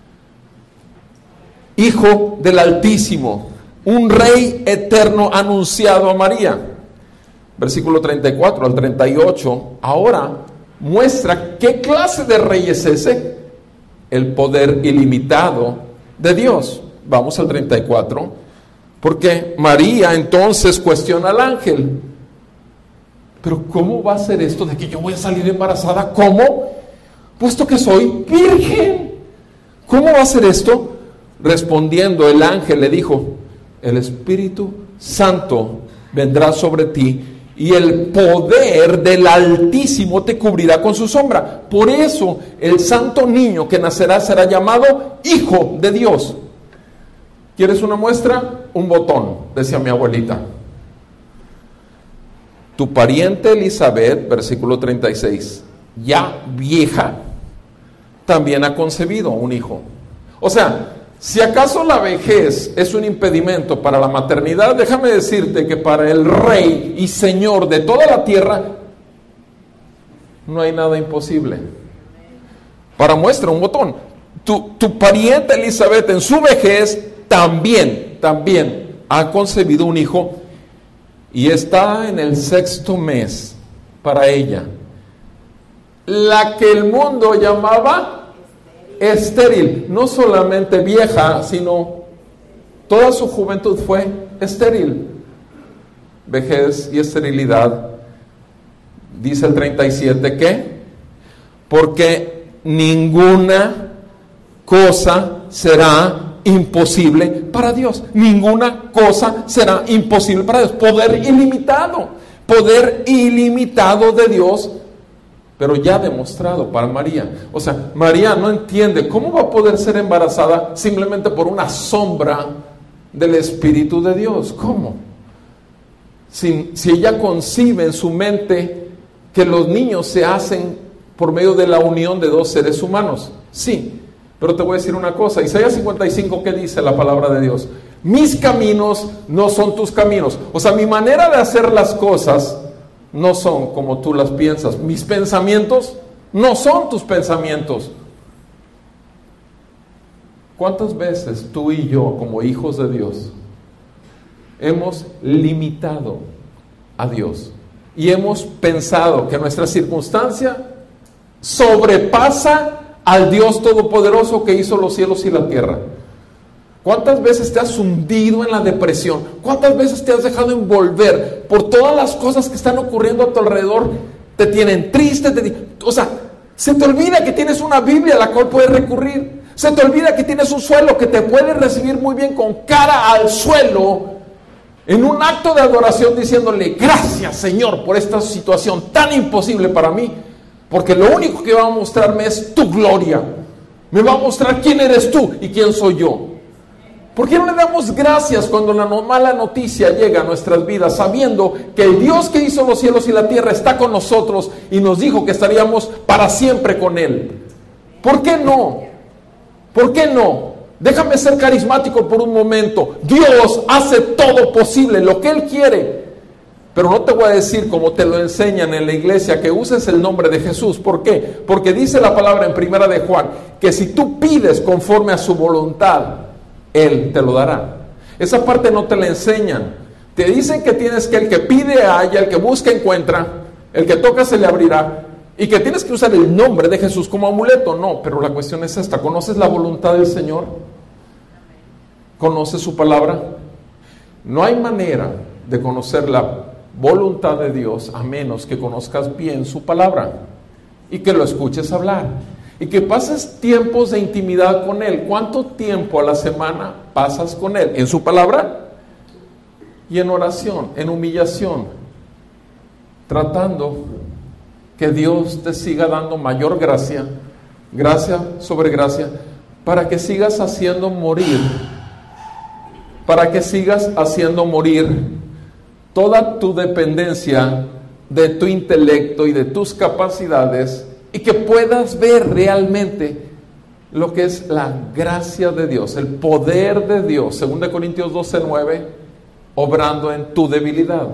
Hijo del Altísimo, un Rey eterno anunciado a María. Versículo 34 al 38. Ahora muestra qué clase de Rey es ese. El poder ilimitado de Dios. Vamos al 34. Porque María entonces cuestiona al ángel: pero ¿cómo va a ser esto de que yo voy a salir embarazada? ¿Cómo? Puesto que soy virgen. ¿Cómo va a ser esto? Respondiendo el ángel le dijo: el Espíritu Santo vendrá sobre ti y el poder del Altísimo te cubrirá con su sombra. Por eso el santo niño que nacerá será llamado Hijo de Dios. ¿Quieres una muestra? Un botón, decía mi abuelita. Tu pariente Elizabeth, versículo 36, ya vieja, también ha concebido un hijo. O sea, si acaso la vejez es un impedimento para la maternidad, déjame decirte que para el Rey y Señor de toda la tierra no hay nada imposible. Para muestra, un botón. Tu pariente Elizabeth en su vejez también ha concebido un hijo y está en el 6º mes para ella, la que el mundo llamaba estéril. No solamente vieja, sino toda su juventud fue estéril. Vejez y esterilidad. Dice el 37 que porque ninguna cosa será imposible para Dios. Ninguna cosa será imposible para Dios. Poder ilimitado de Dios pero ya demostrado para María. O sea, María no entiende cómo va a poder ser embarazada simplemente por una sombra del Espíritu de Dios. ¿Cómo? Si ella concibe en su mente que los niños se hacen por medio de la unión de dos seres humanos. Sí, pero te voy a decir una cosa. Isaías 55, ¿qué dice la palabra de Dios? Mis caminos no son tus caminos. O sea, mi manera de hacer las cosas no son como tú las piensas. Mis pensamientos no son tus pensamientos. ¿Cuántas veces tú y yo, como hijos de Dios, hemos limitado a Dios y hemos pensado que nuestra circunstancia sobrepasa al Dios Todopoderoso que hizo los cielos y la tierra? ¿Cuántas veces te has hundido en la depresión? ¿Cuántas veces te has dejado envolver por todas las cosas que están ocurriendo a tu alrededor? Te tienen triste, o sea, se te olvida que tienes una Biblia a la cual puedes recurrir. Se te olvida que tienes un suelo que te puede recibir muy bien con cara al suelo, en un acto de adoración, diciéndole: gracias, Señor, por esta situación tan imposible para mí, porque lo único que va a mostrarme es tu gloria. Me va a mostrar quién eres tú y quién soy yo. ¿Por qué no le damos gracias cuando la mala noticia llega a nuestras vidas, sabiendo que el Dios que hizo los cielos y la tierra está con nosotros y nos dijo que estaríamos para siempre con Él? ¿Por qué no? ¿Por qué no? Déjame ser carismático por un momento. Dios hace todo posible, lo que Él quiere. Pero no te voy a decir, como te lo enseñan en la iglesia, que uses el nombre de Jesús. ¿Por qué? Porque dice la palabra en Primera de Juan, que si tú pides conforme a su voluntad, Él te lo dará. Esa parte no te la enseñan. Te dicen que tienes que el que pide halla, el que busca encuentra, el que toca se le abrirá, y que tienes que usar el nombre de Jesús como amuleto. No, pero la cuestión es esta: ¿conoces la voluntad del Señor? ¿Conoces su palabra? No hay manera de conocer la voluntad de Dios a menos que conozcas bien su palabra y que lo escuches hablar y que pases tiempos de intimidad con Él. ¿Cuánto tiempo a la semana pasas con Él? En su palabra y en oración, en humillación, tratando que Dios te siga dando mayor gracia, gracia sobre gracia, para que sigas haciendo morir toda tu dependencia de tu intelecto y de tus capacidades, y que puedas ver realmente lo que es la gracia de Dios, el poder de Dios, 2 Corintios 12:9, obrando en tu debilidad.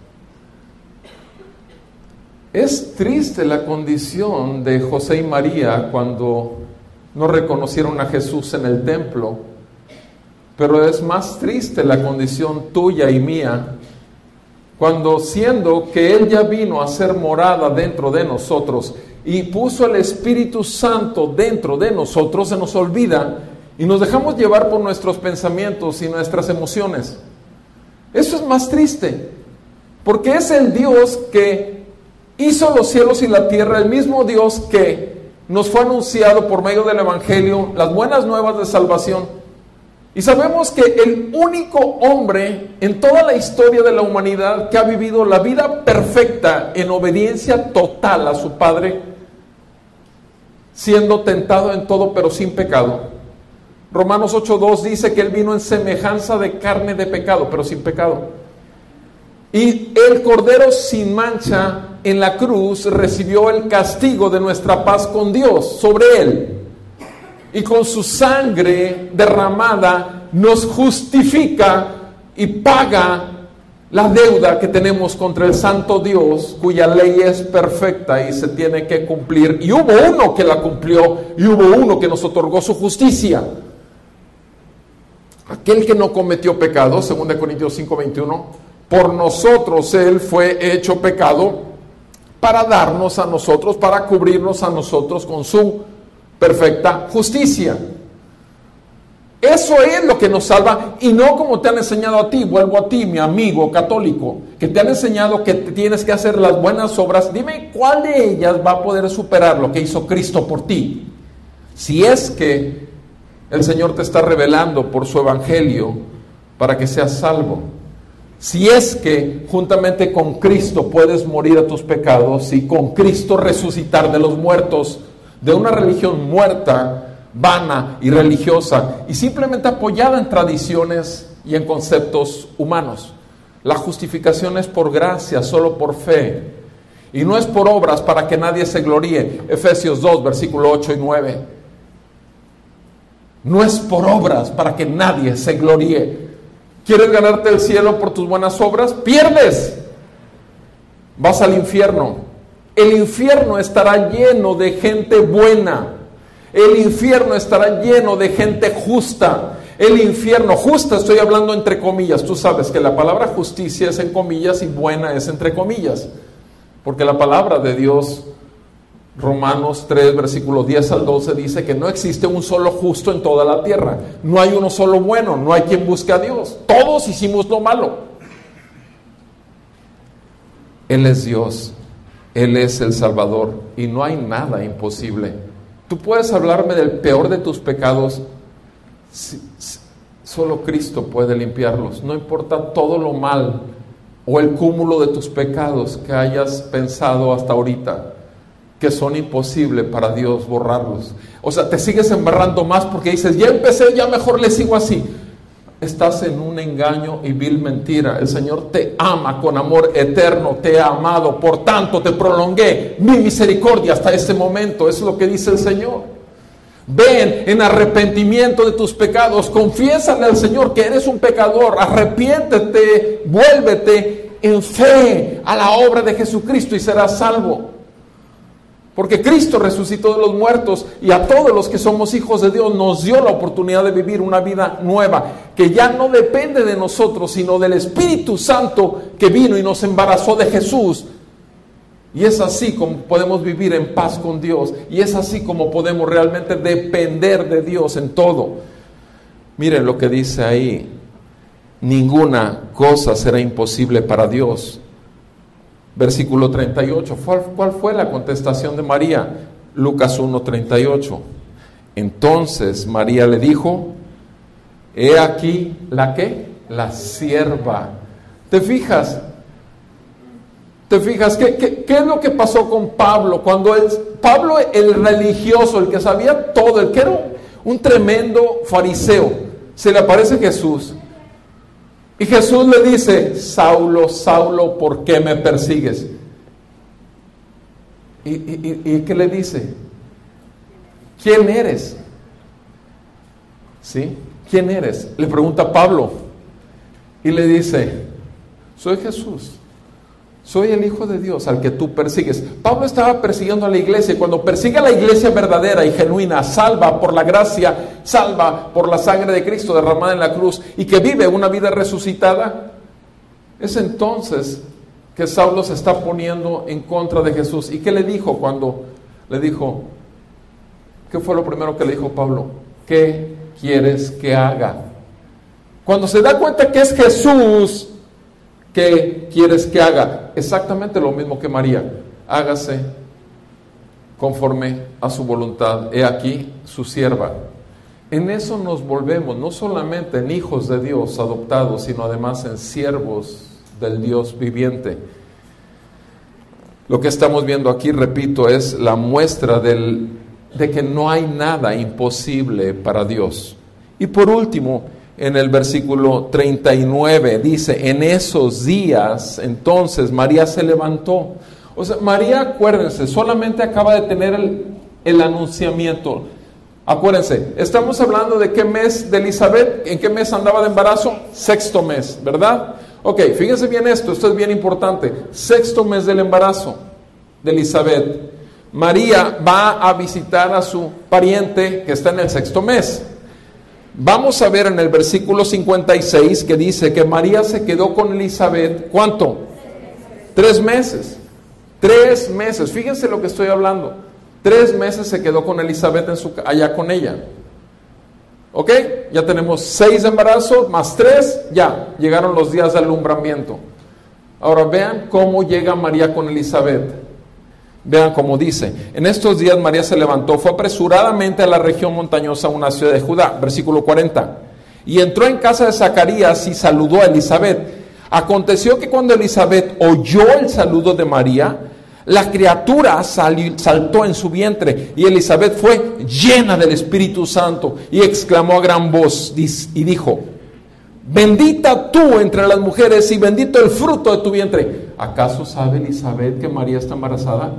Es triste la condición de José y María cuando no reconocieron a Jesús en el templo, pero es más triste la condición tuya y mía cuando, siendo que Él ya vino a hacer morada dentro de nosotros y puso el Espíritu Santo dentro de nosotros, se nos olvida y nos dejamos llevar por nuestros pensamientos y nuestras emociones. Eso es más triste, porque es el Dios que hizo los cielos y la tierra, el mismo Dios que nos fue anunciado por medio del Evangelio, las buenas nuevas de salvación. Y sabemos que el único hombre en toda la historia de la humanidad que ha vivido la vida perfecta en obediencia total a su Padre, siendo tentado en todo pero sin pecado. Romanos 8:2 dice que Él vino en semejanza de carne de pecado, pero sin pecado. Y el Cordero sin mancha en la cruz recibió el castigo de nuestra paz con Dios sobre Él. Y con su sangre derramada nos justifica y paga la deuda que tenemos contra el santo Dios, cuya ley es perfecta y se tiene que cumplir. Y hubo uno que la cumplió y hubo uno que nos otorgó su justicia. Aquel que no cometió pecado, 2 Corintios 5:21, por nosotros Él fue hecho pecado para darnos a nosotros, para cubrirnos a nosotros con su perfecta justicia. Eso es lo que nos salva, y no como te han enseñado a ti. Vuelvo a ti, mi amigo católico, que te han enseñado que tienes que hacer las buenas obras. Dime cuál de ellas va a poder superar lo que hizo Cristo por ti, si es que el Señor te está revelando por su evangelio para que seas salvo. Si es que juntamente con Cristo puedes morir a tus pecados y con Cristo resucitar de los muertos, de una religión muerta, vana y religiosa y simplemente apoyada en tradiciones y en conceptos humanos. La justificación es por gracia, solo por fe, y no es por obras para que nadie se gloríe. Efesios 2, versículo 8 y 9. No es por obras para que nadie se gloríe. ¿Quieres ganarte el cielo por tus buenas obras? ¡Pierdes! Vas al infierno. El infierno estará lleno de gente buena. El infierno estará lleno de gente justa. El infierno, justa estoy hablando entre comillas. Tú sabes que la palabra justicia es en comillas y buena es entre comillas. Porque la palabra de Dios, Romanos 3, versículos 10 al 12, dice que no existe un solo justo en toda la tierra. No hay uno solo bueno, no hay quien busque a Dios. Todos hicimos lo malo. Él es Dios, Él es el Salvador y no hay nada imposible. Tú puedes hablarme del peor de tus pecados, solo Cristo puede limpiarlos. No importa todo lo mal o el cúmulo de tus pecados que hayas pensado hasta ahorita, que son imposibles para Dios borrarlos. O sea, te sigues embarrando más porque dices, ya empecé, ya mejor le sigo así. Estás en un engaño y vil mentira. El Señor te ama con amor eterno, te ha amado, por tanto te prolongué mi misericordia hasta este momento. Eso es lo que dice el Señor. Ven en arrepentimiento de tus pecados, confiésale al Señor que eres un pecador, arrepiéntete, vuélvete en fe a la obra de Jesucristo y serás salvo. Porque Cristo resucitó de los muertos y a todos los que somos hijos de Dios nos dio la oportunidad de vivir una vida nueva, que ya no depende de nosotros, sino del Espíritu Santo que vino y nos embarazó de Jesús. Y es así como podemos vivir en paz con Dios, y es así como podemos realmente depender de Dios en todo. Miren lo que dice ahí: ninguna cosa será imposible para Dios. Versículo 38. ¿Cuál fue la contestación de María? Lucas 1:38. Entonces María le dijo: he aquí, ¿la qué? La sierva. ¿Te fijas? ¿Qué es lo que pasó con Pablo? Cuando Pablo, el religioso, el que sabía todo, el que era un tremendo fariseo, se le aparece Jesús. Y Jesús le dice: Saulo, Saulo, ¿por qué me persigues? ¿Y qué le dice? ¿Quién eres? ¿Sí? ¿Quién eres? Le pregunta Pablo. Y le dice: soy Jesús. Soy el Hijo de Dios al que tú persigues. Pablo estaba persiguiendo a la iglesia, y cuando persigue a la iglesia verdadera y genuina, salva por la gracia, salva por la sangre de Cristo derramada en la cruz, y que vive una vida resucitada, es entonces que Saulo se está poniendo en contra de Jesús. ¿Y qué le dijo cuando le dijo? ¿Qué fue lo primero que le dijo Pablo? ¿Qué quieres que haga? Cuando se da cuenta que es Jesús, ¿qué quieres que haga? Exactamente lo mismo que María. Hágase conforme a su voluntad. He aquí su sierva. En eso nos volvemos, no solamente en hijos de Dios adoptados, sino además en siervos del Dios viviente. Lo que estamos viendo aquí, repito, es la muestra de que no hay nada imposible para Dios. Y por último, en el versículo 39 dice: en esos días entonces María se levantó. O sea, María, acuérdense, solamente acaba de tener el anunciamiento. Acuérdense, estamos hablando de qué mes de Elizabeth, en qué mes andaba de embarazo, 6º mes, ¿verdad? Ok, fíjense bien esto es bien importante. 6º mes del embarazo de Elizabeth. María va a visitar a su pariente que está en el 6º mes. Vamos a ver en el versículo 56 que dice que María se quedó con Elizabeth, ¿cuánto? 3 meses. 3 meses, fíjense lo que estoy hablando. 3 meses se quedó con Elizabeth allá con ella. ¿Ok? Ya tenemos 6 de embarazo, más 3, ya, llegaron los días de alumbramiento. Ahora vean cómo llega María con Elizabeth. Vean cómo dice: en estos días María se levantó, fue apresuradamente a la región montañosa, una ciudad de Judá. Versículo 40. Y entró en casa de Zacarías y saludó a Elizabeth. Aconteció que cuando Elizabeth oyó el saludo de María, la criatura saltó en su vientre, y Elizabeth fue llena del Espíritu Santo y exclamó a gran voz y dijo: bendita tú entre las mujeres y bendito el fruto de tu vientre. ¿Acaso sabe Elizabeth que María está embarazada?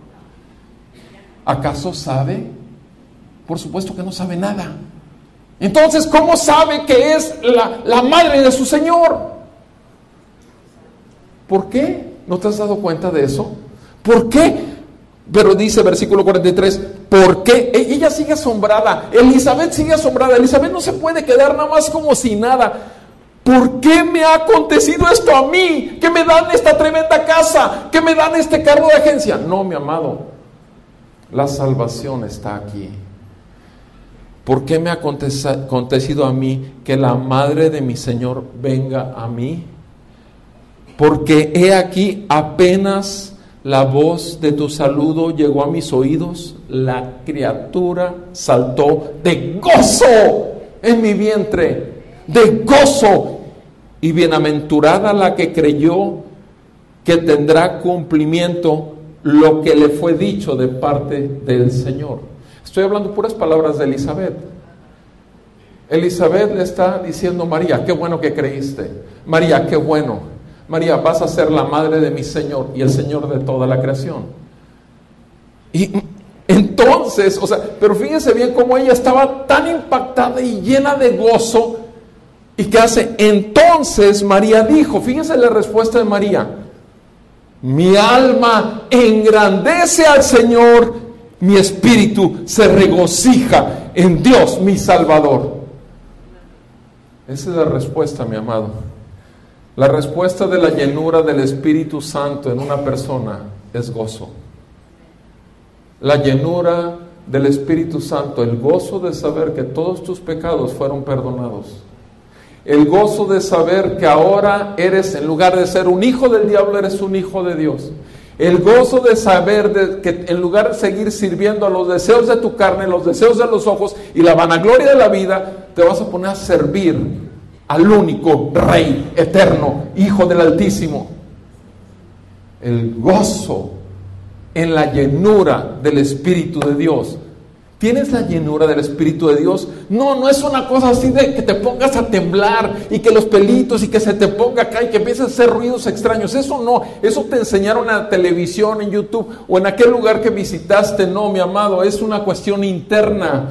¿Acaso sabe? Por supuesto que no sabe nada. Entonces, ¿cómo sabe que es la madre de su Señor? ¿Por qué? ¿No te has dado cuenta de eso? ¿Por qué? Pero dice versículo 43, ¿por qué? Ella sigue asombrada, Elizabeth sigue asombrada. Elizabeth no se puede quedar nada más como si nada. ¿Por qué me ha acontecido esto a mí? ¿Que me dan esta tremenda casa? ¿Que me dan este cargo de agencia? No, mi amado, la salvación está aquí. ¿Por qué me ha acontecido a mí que la madre de mi Señor venga a mí? Porque he aquí, apenas la voz de tu saludo llegó a mis oídos, la criatura saltó de gozo en mi vientre, de gozo. Y bienaventurada la que creyó que tendrá cumplimiento lo que le fue dicho de parte del Señor. Estoy hablando puras palabras de Elizabeth. Elizabeth le está diciendo: María, qué bueno que creíste. María, qué bueno. María, vas a ser la madre de mi Señor y el Señor de toda la creación. Y entonces, pero fíjense bien cómo ella estaba tan impactada y llena de gozo. ¿Y qué hace? Entonces María dijo, fíjense la respuesta de María: mi alma engrandece al Señor, mi espíritu se regocija en Dios mi Salvador. Esa es la respuesta, mi amado. La respuesta de la llenura del Espíritu Santo en una persona es gozo. La llenura del Espíritu Santo, el gozo de saber que todos tus pecados fueron perdonados. El gozo de saber que ahora eres, en lugar de ser un hijo del diablo, eres un hijo de Dios. El gozo de saber que en lugar de seguir sirviendo a los deseos de tu carne, los deseos de los ojos y la vanagloria de la vida, te vas a poner a servir al único Rey eterno, Hijo del Altísimo. El gozo en la llenura del Espíritu de Dios. ¿Tienes la llenura del Espíritu de Dios? No es una cosa así de que te pongas a temblar y que los pelitos y que se te ponga acá y que empieces a hacer ruidos extraños. Eso no, eso te enseñaron en la televisión, en YouTube o en aquel lugar que visitaste. No, mi amado, es una cuestión interna.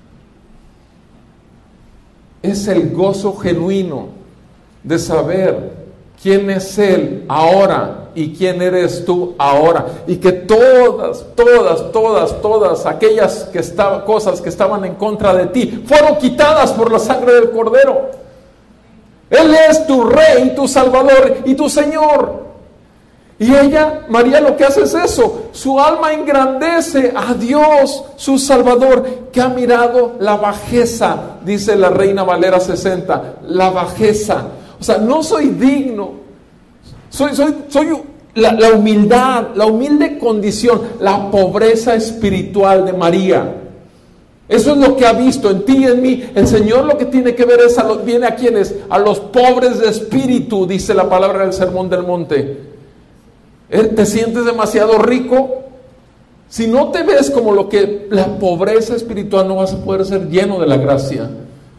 Es el gozo genuino de saber quién es Él ahora y quién eres tú ahora, y que todas aquellas cosas que estaban en contra de ti fueron quitadas por la sangre del Cordero. Él es tu Rey, tu Salvador y tu Señor. Y ella, María, lo que hace es eso. Su alma engrandece a Dios, su Salvador, que ha mirado la bajeza, dice la Reina Valera 60, la bajeza. No soy digno. Soy la humildad, la humilde condición, la pobreza espiritual de María. Eso es lo que ha visto en ti y en mí. El Señor lo que tiene que ver es, viene a quienes, a los pobres de espíritu, dice la palabra del Sermón del Monte. ¿Te sientes demasiado rico? Si no te ves como la pobreza espiritual, no vas a poder ser lleno de la gracia.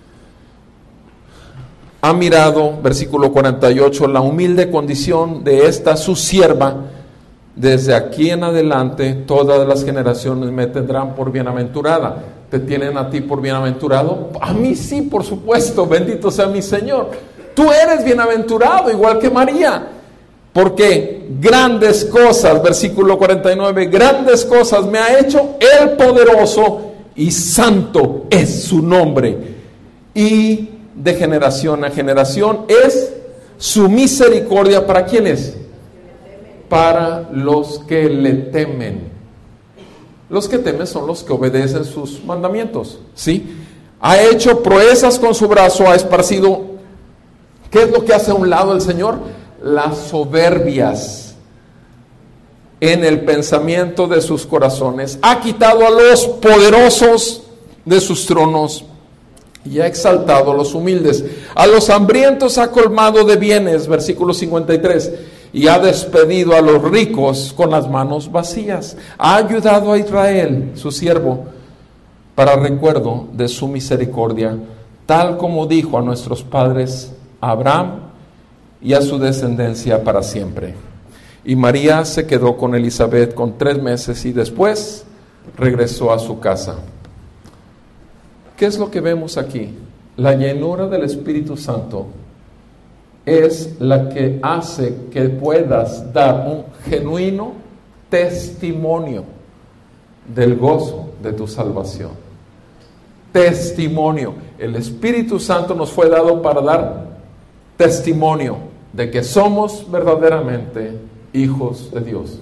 Ha mirado, versículo 48, la humilde condición de esta su sierva. Desde aquí en adelante todas las generaciones me tendrán por bienaventurada. ¿Te tienen a ti por bienaventurado? A mí sí, por supuesto, bendito sea mi Señor. Tú eres bienaventurado, igual que María. Porque grandes cosas, versículo 49, grandes cosas me ha hecho el poderoso, y santo es su nombre. Y de generación a generación es su misericordia. ¿Para quiénes? Para los que le temen. Los que temen son los que obedecen sus mandamientos, ¿sí? Ha hecho proezas con su brazo, ha esparcido. ¿Qué es lo que hace a un lado el Señor? Las soberbias en el pensamiento de sus corazones. Ha quitado a los poderosos de sus tronos. y ha exaltado a los humildes. A los hambrientos ha colmado de bienes, versículo 53, y ha despedido a los ricos con las manos vacías. Ha ayudado a Israel, su siervo, para recuerdo de su misericordia, tal como dijo a nuestros padres, a Abraham y a su descendencia para siempre. Y María se quedó con Elizabeth con 3 meses y después regresó a su casa. ¿Qué es lo que vemos aquí? La llenura del Espíritu Santo es la que hace que puedas dar un genuino testimonio del gozo de tu salvación. Testimonio. El Espíritu Santo nos fue dado para dar testimonio de que somos verdaderamente hijos de Dios.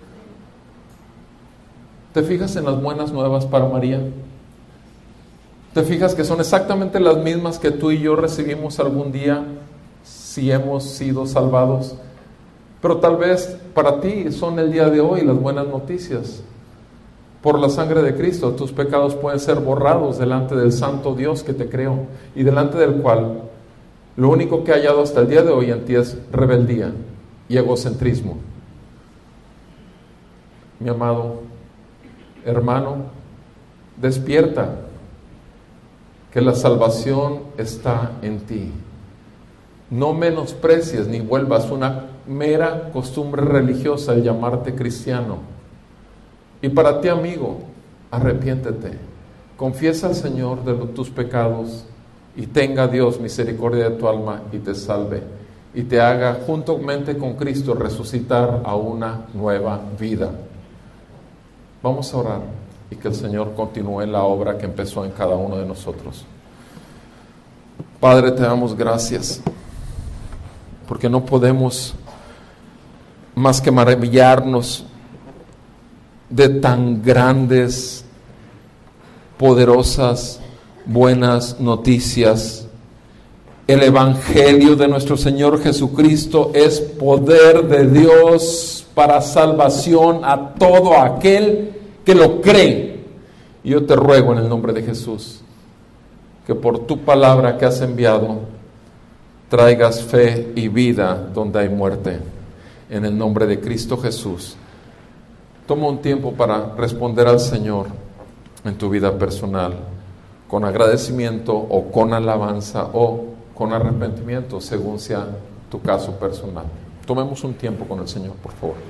¿Te fijas en las buenas nuevas para María? ¿Te fijas que son exactamente las mismas que tú y yo recibimos algún día si hemos sido salvados? Pero tal vez para ti son el día de hoy las buenas noticias. Por la sangre de Cristo, tus pecados pueden ser borrados delante del santo Dios que te creó y delante del cual lo único que ha hallado hasta el día de hoy en ti es rebeldía y egocentrismo. Mi amado hermano, despierta, que la salvación está en ti. No menosprecies ni vuelvas una mera costumbre religiosa el llamarte cristiano. Y para ti, amigo, arrepiéntete, confiesa al Señor de tus pecados y tenga Dios misericordia de tu alma y te salve y te haga juntamente con Cristo resucitar a una nueva vida. Vamos a orar y que el Señor continúe la obra que empezó en cada uno de nosotros. Padre, te damos gracias porque no podemos más que maravillarnos de tan grandes, poderosas, buenas noticias. El Evangelio de nuestro Señor Jesucristo es poder de Dios para salvación a todo aquel que lo cree. Y yo te ruego en el nombre de Jesús que por tu palabra que has enviado traigas fe y vida donde hay muerte. En el nombre de Cristo Jesús. Toma un tiempo para responder al Señor en tu vida personal, con agradecimiento o con alabanza o con arrepentimiento, según sea tu caso personal. Tomemos un tiempo con el Señor, por favor.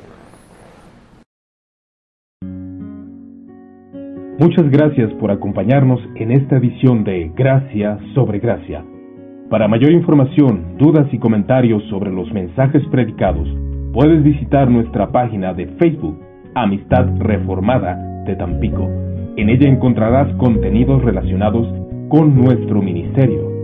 Muchas gracias por acompañarnos en esta edición de Gracia sobre Gracia. Para mayor información, dudas y comentarios sobre los mensajes predicados, puedes visitar nuestra página de Facebook, Amistad Reformada de Tampico. En ella encontrarás contenidos relacionados con nuestro ministerio.